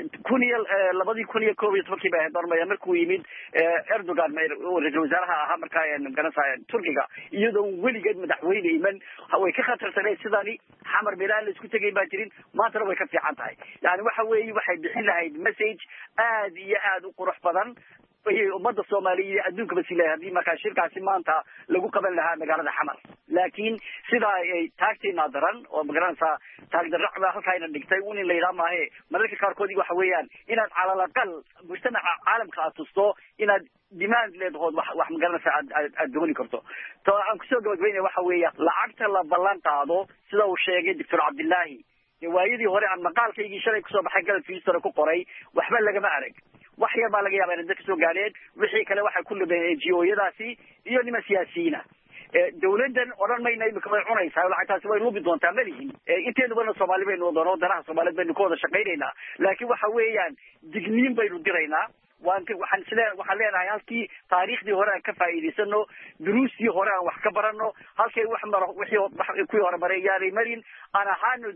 2011 baa dormaya markuu yimid Erdogan ra'iisul wasaaraha ahaa markaa ganacsiga Turkiga iyadoo weligeed madaxweyne iman way ka khatarsanay sidani xamar bilaal isku tagay baa jirin maanta way ka fiican tahay yani waxa weeye waxay bixin lahayd message aad iyo aad u qurux badan ummadda Soomaaliyeed adduunka basiilay hadii markaa shirkaasi maanta lagu qaban lahaa magaalada Xamar laakiin sida ay taagtay nadaran oo magaranaysa taagdarracda halka ay dhigtay in la yiraahdo maahe mararka qaarkood waxa weeyaan inaad cala laqal mujtamaca caalamka aad tusto inaad demand leedahay wax magaranaysa aad dooni karto to aan ku soo gabagabeynay waxa weeyaan lacagta la ballan qaado sida uu sheegay Dr. Cabdullaahi waayadii hore aan maqaalkaygii shalay kusoo baxay galabtiisa ku qoray waxba lagama arag wax yar baa laga yaabaa in dadka soo gaareen wixii kale waxa ku lumay NGO-yadaasi iyo nima siyaasiyiina dawladdan oran mayna imika way cunaysaa lacagtaasi way lubi doontaa malihin inteedu bana Soomaali baynu doono danaha Soomaaliyeed baynu ku wada shaqaynaynaa laakiin waxa weeyaan digniin baynu diraynaa waxaan leenahay halkii taariikhdii hore aan ka faa'iideysano duruustii hore aan wax ka barano halkay wixii kuwii hore maray yaanay marin aan ahaano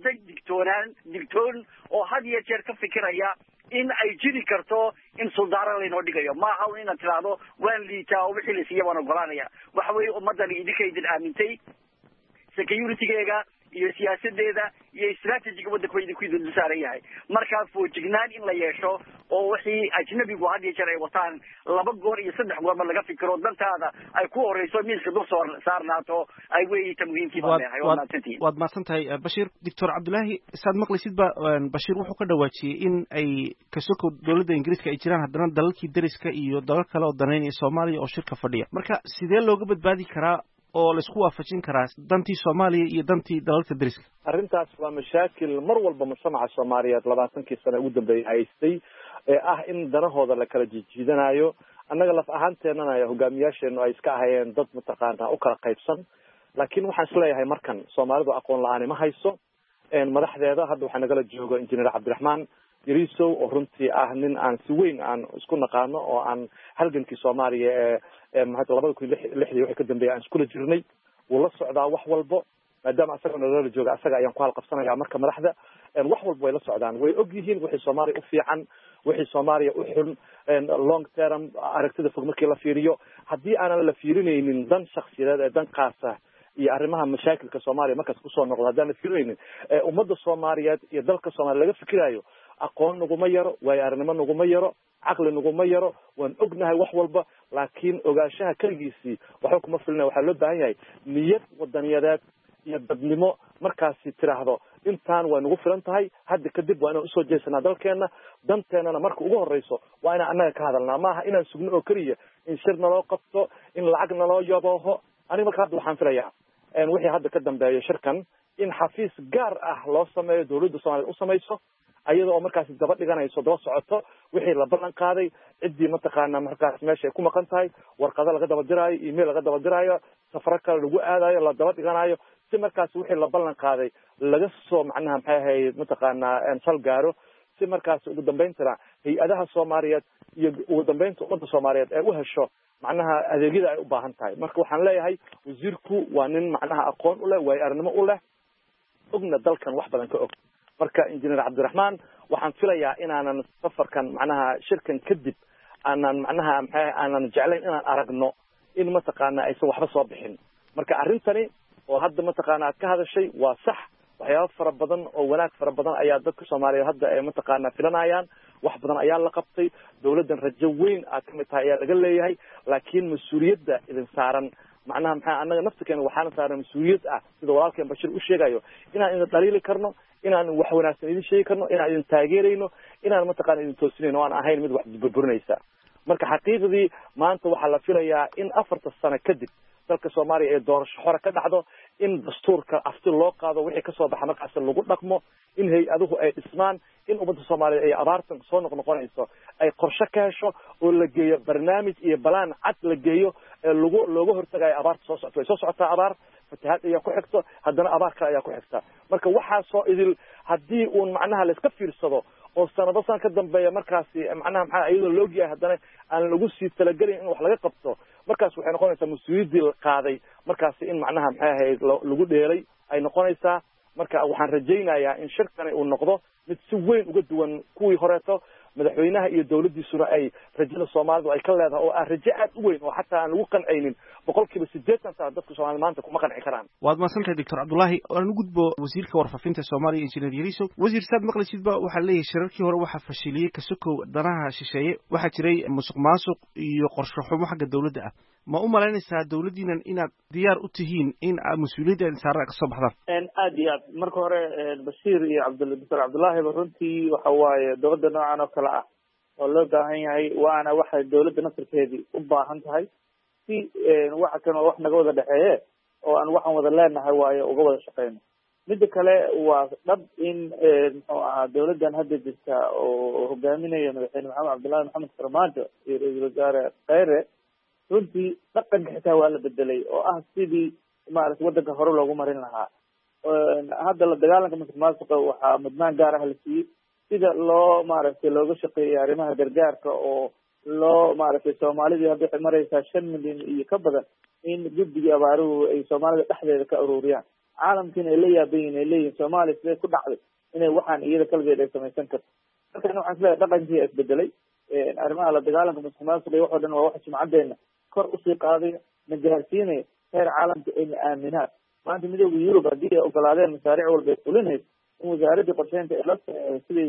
digtoon oo had iyo jeer ka fikiraya in ay jiri karto in suldaara laynoo dhigayo maaha inaad tiraahdo waan liitaa oo wixii la siiya waan ogolaanaya waxa weeye ummaddan idinkaydin aamintay securitygeega iyo siyaasadeeda iyo strategiga waddanka idinku idin saaran yahay markaa foojignaan in la yeesho oo wixii ajnabigu had iyo jeer ay wataan 2 goor iyo 3 goorba laga fikiro dantaada ay ku horeyso miiska dul saarnaato ay weeyita muhiimkiisa leeyahay waad maasantahay Bashir Dr. Cabdullaahi saad maqlaysid Bashir wuxuu ka dhawaajiyay in ay kasoo dawladda Ingiriiska ay jiraan haddana dalalkii dariska iyo dalal kale oo daneynaya Soomaaliya oo shirka fadhiya marka sidee looga badbaadi karaa oo la isku waafajin karaa dantii Soomaaliya iyo dantii dalalka dariska arrintaas waa mashaakil mar walba mujtamaca Soomaaliyeed 20 sano ugu dambeeyay haystay in danahooda la kala jiidanayo annaga laf ahaanteena hogaamiyaasheenu ay iska ahayeen dad mataqaana u kala qaybsan laakiin waxaan isleeyahay markan Soomaalidu aqoon la'aan ma hayso madaxdeeda hadda waxa nagala joogo injineer Cabdiraxmaan Yariisow oo runtii nin aan si weyn aan isku naqaano oo aan halgankii Soomaaliya maxaa 2006 wixii ka dambeeyay aan isku la jirnay wala socdaa wax walba maadaama asaga nala jooga asaga ayaan ku hal qabsanayaa marka madaxda wax walba way la socdaan way og yihiin wixii Soomaaliya u fiican wixii Soomaaliya u xun long term aragtida fog markii la fiiriyo haddii aanan la fiirinaynin dan shakhsiyadeed dan qaasa iyo arrimaha mashaakilka Soomaaliya markaas ku soo noqdo haddaan la fiirinaynin ummadda Soomaaliyeed iyo dalka Soomaaliya laga fikirayo aqoon naguma yaro way arnimo naguma yaro caqli naguma yaro waan ognahay wax walba laakiin ogaanshaha kaligiisii waxa kuma filna waxa loo baahan yahay niyad wadaniyadeed iyo dadnimo markaasi tiraahdo intaan way nagu filan tahay hadda kadib waa inaan usoo jeesanaa dalkeena danteena marka ugu horeyso waa inaan annaga ka hadalnaa maaha inaan sugno oo kaliya in shir naloo qabto in lacag naloo yabooho aniga marka hadda waxaan filayaa wixii hadda ka dambeeyo shirkan in xafiis gaar ah loo sameeyo dawladda Soomaaliya u samayso ayadoo markaas daba dhiganayso daba socoto wixii la ballan qaaday cidii mataqaana markaas meesha ay ku maqan tahay warqado laga daba diraayo email laga daba diraayo safar kale lagu aadayo la daba dhiganayo si markaas wixii la ballan qaaday laga soo macnaha maxay ahayd mataqaana sal gaaro si markaas ugu dambeyntina hay'adaha Soomaaliyeed iyo ugu dambeynta ummadda Soomaaliyeed ay u hesho macnaha adeegyada ay u baahan tahay marka waxaan leeyahay wasiirku waa nin macnaha aqoon u leh way arnimo u leh ogna dalkan wax badan ka og marka injineer Cabdiraxmaan waxaan filayaa inaanan safarkan macnaha shirkan kadib aanan jeclayn inaan aragno in mataqaana aysan waxba soo bixin marka arrintani oo hadda mataqaana aad ka hadashay waa sax waxyaabo fara badan oo wanaag fara badan ayaa dadka Soomaaliyeed hadda ay mataqaana filanayaan wax badan ayaa la qabtay dawladdan rajo weyn aad ka mid tahay ayaa laga leeyahay laakiin mas'uuliyadda idin saaran macnaha maxaa annaga nafteena waxaan saaran mas'uuliyad sida walaalkeen Bashir u sheegayo inaan idin dhaliili karno inaan wax wanaagsan idin sheegi karno inaan idin taageerayno inaan mataqaana idin toosinayno aan ahayn mid wax burburinaysa marka xaqiiqdii maanta waxaa la filayaa in 4 sano kadib dalka Soomaaliya ee doorasho xor ka dhacdo in dastuurka afti loo qaado wixii ka soo baxa markaas lagu dhaqmo in hay'aduhu ay dhismaan in ummadda Soomaaliyeed ay abaartan soo noqonayso ay qorshe ka hesho oo la geeyo barnaamij iyo balaan cad la geeyo looga hortagayo abaarta soo socota way soo socotaa abaar fatahaad ayaa ku xigto haddana abaar kale ayaa ku xigta marka waxaa soo idil haddii uun macnaha la iska fiirsado oo sanado san ka dambeeya markaasi macnaha maxaa iyadoo la ogyahay haddana aan lagu sii talagelin in wax laga qabto markaas waxay noqonaysaa mas-uuliyaddii la qaaday markaasi in macnaha maxay ahayd lagu dheelay ay noqonaysaa marka waxaan rajaynayaa in shirkani uu noqdo mid si weyn uga duwan kuwii horeeto madaxweynaha iyo dawladdiisuna ay rajada soomaalidu ay ka leedahay oo ah rajo aad u weyn oo xataa aan lagu qancaynin 80% dadka Soomaaliyeed maanta kuma qanci karaan. waad mahadsantahay Dr. Cabdullaahi aan u gudbo wasiirka warfaafinta Soomaaliya Engineer Yariso wasiir saad maqlishidba waxa leeyahay shirarkii hore waxa fashiliyay kasokow danaha shisheeye waxa jiray musuqmaasuq iyo qorshe xumo xagga dawladda ah ma u malaynaysaa dawladdiinan inaad diyaar u tihiin in mas'uuliyadda saaran ka soo baxdaan aad iyo aad marka hore Bashiir iyo Dr. Cabdullaahi runtii waxa waaye dawladda noocan oo kale ah oo loo baahan yahay waana waxa dawladda nasirkeedii u baahan tahay si waxa kan wax naga wada dhaxeeye oo aan waxaan wada leenahay waayo uga wada shaqeyno midda kale waa dhab in muxuu ahaa dawladdan hadda jirta oo hogaaminayo madaxweyne maxamed cabdullaahi maxamed farmaajo iyo ra-iisul wasaare kheyre runtii dhaqanka xitaa waa la bedelay oo ah sidii maaragtay waddanka hore loogu marin lahaa hadda la dagaalanka musuqmaasuqa waxaa mudnaan gaar ah la siiyey sida loo maaragtay looga shaqeeyay arrimaha gargaarka oo loo maaragtay soomaalidii hadda waxay maraysaa 5 milyan iyo ka badan in guddiga abaaruhu ay soomaalida dhexdeeda ka ururiyaan caalamkiina ay la yaaban yihiin ay leeyihin soomaaliya sidee ku dhacday inay waxaan iyada kaligeed ay samaysan karto marka waxaan isleeyahay dhaqankii isbedelay arrimaha la dagaalanka musuqmaasuqa waxoo dhan waa wax sumcadeena kor usii qaadaya na gaarsiinaya heer caalamka ayna aaminaan maanta midooda Yurub haddii ay ogolaadeen masaariic walba ay fulinayso in wasaaradda qorsheynta la siday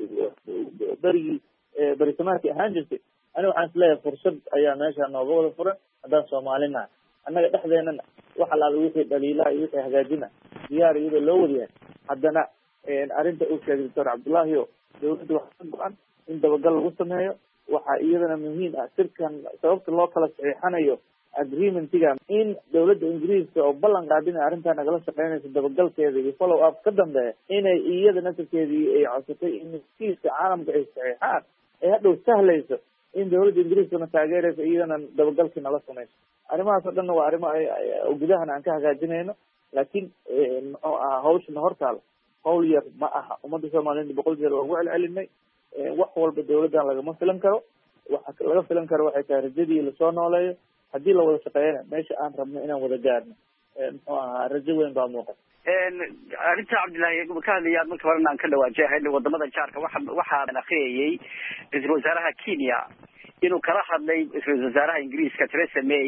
berigii baritamaadkii ahaan jirtay ani waxaan isleeyahay fursad ayaa meesha nooga wada furan haddaan soomaalina annaga dhexdeenana wax alaala wixii dhaliilaha iyo wixii hagaajina diyaar iyadoo loo wadayahay haddana arrinta uu sheegay Dr. Cabdullaahi oo dawladda waxa ka go-an in dabagal lagu sameeyo waxaa iyadana muhiim ah sirkan sababta loo kala saxiixanayo agreementiga in dawladda ingiriiska oo ballan qaadin arrintan nagala shaqeynayso dabagalkeeda iyo follow up ka dambeeya inay iyada nasirkeedii ay codsatay in kiiska caalamka ay saxiixaan ay hadhow sahlayso in dawladda ingiriiskana taageerayso iyadana dabagalkii nala samayso arrimahaas oo dhanna waa arrimo gudahana aan ka hagaajinayno laakiin muxuu ahaa hawshana hortaala hawl yar ma aha ummadda soomaaliyeed 100 jeer waa ugu celcelinay wax walba dawladdan lagama filan karo waxa laga filan karo waxay tahay rajadii lasoo nooleeyo haddii la wada shaqeeyana meesha aan rabno inaan wada gaarno muxuu ahaa rajo weyn baa muuqata arrinta Cabdullaahi ka hadlayaa marka horena aan ka dhawaajahay wadamada jaarka waxaan akhriyay ra-iisul wasaaraha Kenya inuu kala hadlay ra-iisul wasaaraha Ingiriiska Theresa May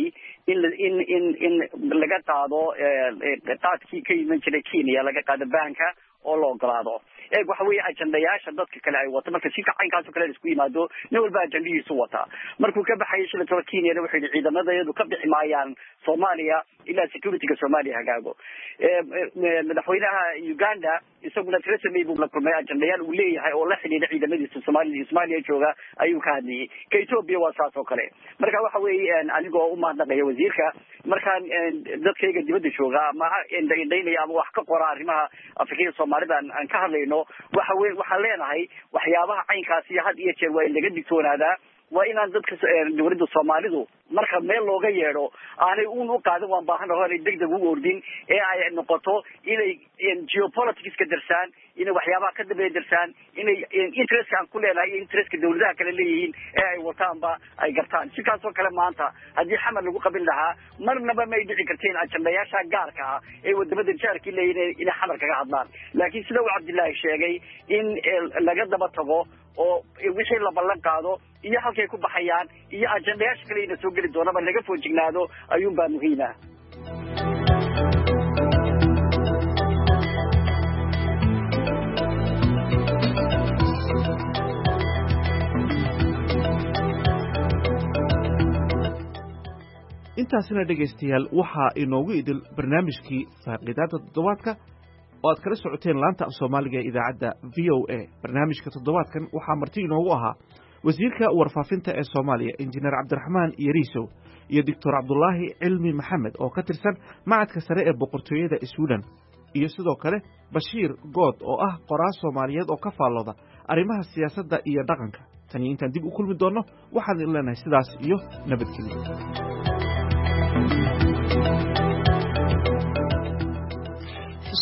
in laga qaado qaadkii ka iman jiray Kenya laga qaado banka oo la ogolaado waxa weeye ajandayaasha dadka kale ay wato marka si caynkaas oo kale isku yimaado nin walba ajandihiisu wata markuu ka baxay shilka Kenya wuxuu yidhi ciidamadeedu ka bixi maayaan Soomaaliya ilaa securityga Soomaaliya hagaago madaxweynaha Uganda isaguna Theresa May buu la kulmay ajandayaal uu leeyahay oo la xidhiidha ciidamadiisa Soomaaliya jooga ayuu ka hadlayay ka Ethiopia waa saas oo kale marka waxa weeye anigoo u mahadnaqaya wasiirka markaan dadkayga dibadda jooga ama indhaynaya ama wax ka qora arrimaha Afrika Soomaalida aan ka hadlayno waxaan leenahay waxyaabaha caynkaasi had iyo jeer waa in laga digtoonaadaa waa inaan dadka dawladda Soomaalidu marka meel looga yeedho aanay u qaadan waan baahanahay inay degdeg u ordin ee ay noqoto inay geopolitics ka darsaan inay waxyaabaha ka dambeeya darsaan inay interest aan ku leenahay iyo interest dawladaha kale leeyihiin ee ay wataanba ay gartaan sidaas oo kale maanta haddii xamal lagu qabin lahaa marnaba ma ay dhici karteen ajandayaasha gaarka ah ee wadamada jaarka leeyihiin inay xamal kaga hadlaan laakiin sida uu Cabdullaahi sheegay in laga daba tago oo wixii la ballan qaado iyo halkay ku baxayaan iyo ajandayaasha kale inay soo geli doonaba laga foojignaado ayuun baa muhiim ah intaasina dhegaystayaal waxaa inoogu idil barnaamijkii faaqidaada toddobaadka oo aad kala socoteen laanta Soomaaliga ee idaacadda VOA barnaamijka toddobaadkan waxaa marti inoogu ahaa wasiirka warfaafinta ee Soomaaliya Engineer Cabdiraxmaan Yariso iyo Dr. Cabdullaahi Cilmi Maxamed oo ka tirsan macadka sare ee boqortooyada Sweden iyo sidoo kale Bashiir Good oo ah qoraal Soomaaliyeed oo ka faallooda arrimaha siyaasadda iyo dhaqanka tan intaan dib u kulmi doono waxaan idin leenahay sidaas iyo nabadgelyo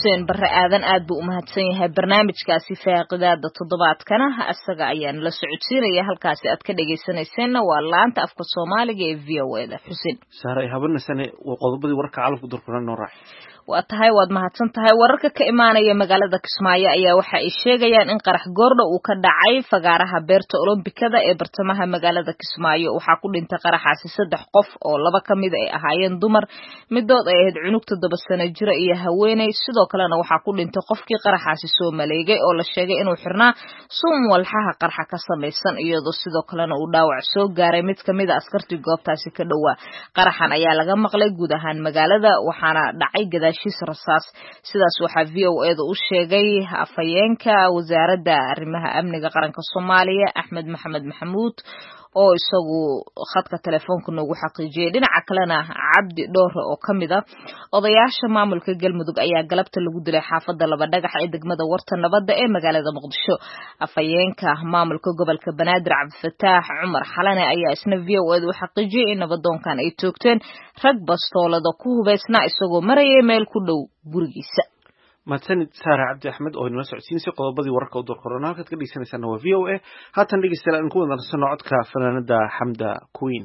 xuseen barre aadan aad buu u mahadsan yahay barnaamijkaasi faaqidaada toddobaadkana asaga ayaan la socodsiinaya halkaasi aad ka dhegaysanayseena waa laanta afka Soomaaliga ee VOA-da xuseen saaray habanasane qodobadii warka caalamka durkana noo raac waa tahay waad mahadsan tahay wararka ka imaanaya magaalada Kismaayo ayaa waxa ay sheegayaan in qarax goordho uu ka dhacay fagaaraha beerta Olombikada ee bartamaha magaalada Kismaayo waxa ku dhintay qaraxaasi 3 qof oo 2 kamid ay ahaayeen dumar midood ay ahayd cunug 7 sano jir iyo haweeney sidoo kalena waxa ku dhintay qofkii qaraxaasi soo maleegay oo la sheegay inuu xirnaa suum walxaha qarxa ka samaysan iyadoo sidoo kalena uu dhaawac soo gaaray mid kamid ah askartii goobtaasi ka dhawaa qaraxan ayaa laga maqlay guud ahaan magaalada waxaana dhacay rasaas sidaas waxa VOA-da u sheegay afayeenka wasaaradda arrimaha amniga qaranka Soomaaliya Axmed Maxamed Maxamuud oo isagu khadka telefoonka noogu xaqiijiyay dhinaca kalena Cabdi Dhoore oo kamid ah odayaasha maamulka Galmudug ayaa galabta lagu dilay xaafadda Laba Dhagax ee degmada Warta Nabadda ee magaalada Muqdisho afayeenka maamulka gobolka Banaadir Cabdifataax Cumar Xalane ayaa isna VOA-da u xaqiijiyay in nabadoonkan ay toogteen rag bastoolada ku hubaysnaa isagoo marayay meel ku dhow gurigiisa mahadsanid Saara Cabdi Axmed oo inoo socodsiinayay qodobadii wararka u durkana halkaad ka dhegeysanaysaa waa VOA haatan dhegeystayaal aan ku wada nasanno codka fanaanada Xamda Queen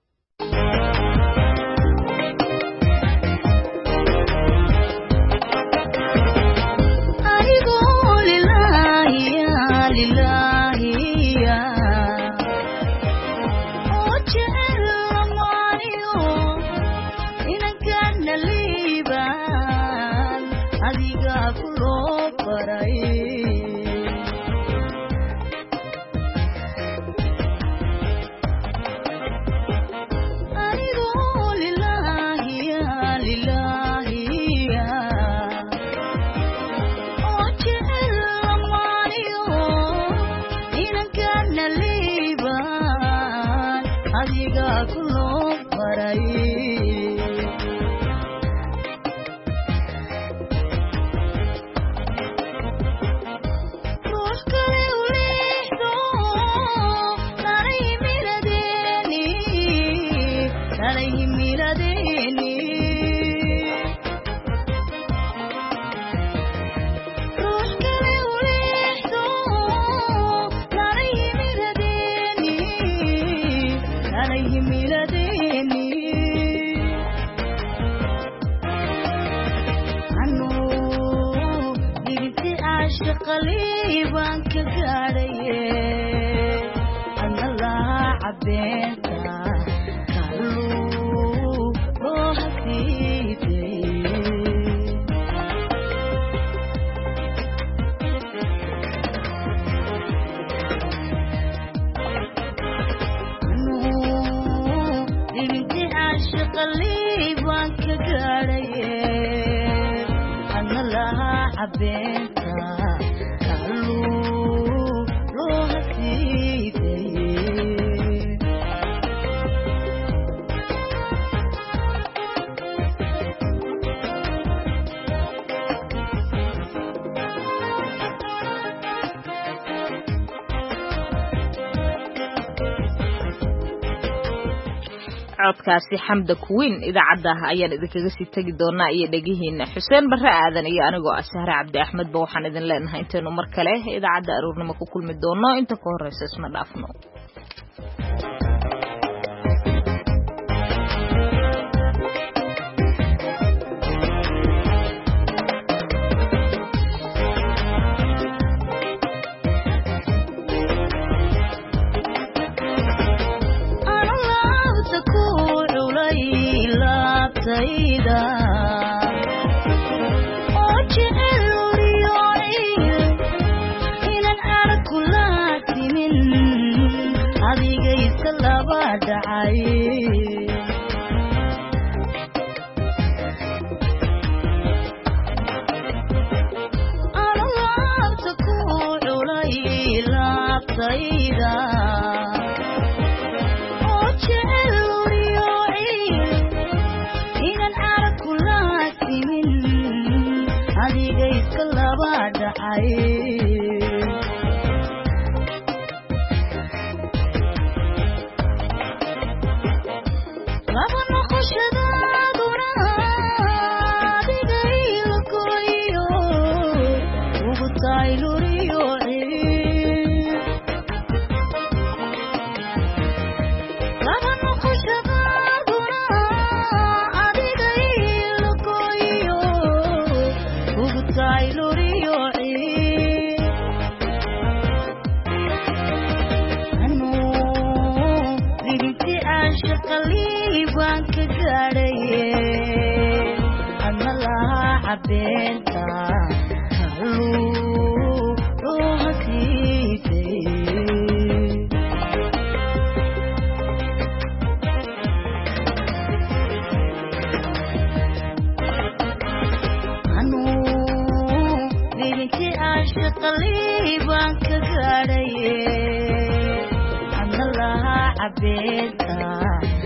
codkaasi Xamda Queen idaacada ayaan idinkaga sii tagi doonaa iyo dhagihiina Xuseen Barre Aadan iyo anigoo Sahra Cabdi Axmed ba waxaan idin leenahay intaanu mar kale idaacada aroornimo ku kulmi doono inta ka horeysa isma dhaafno Laba noqoshadaaduna adiga ila koriyo gaadhaye adna lahaa cabeenta kaluu dhuuha siitay qaliibaan ka gaadhaye adna lahaa cabeenta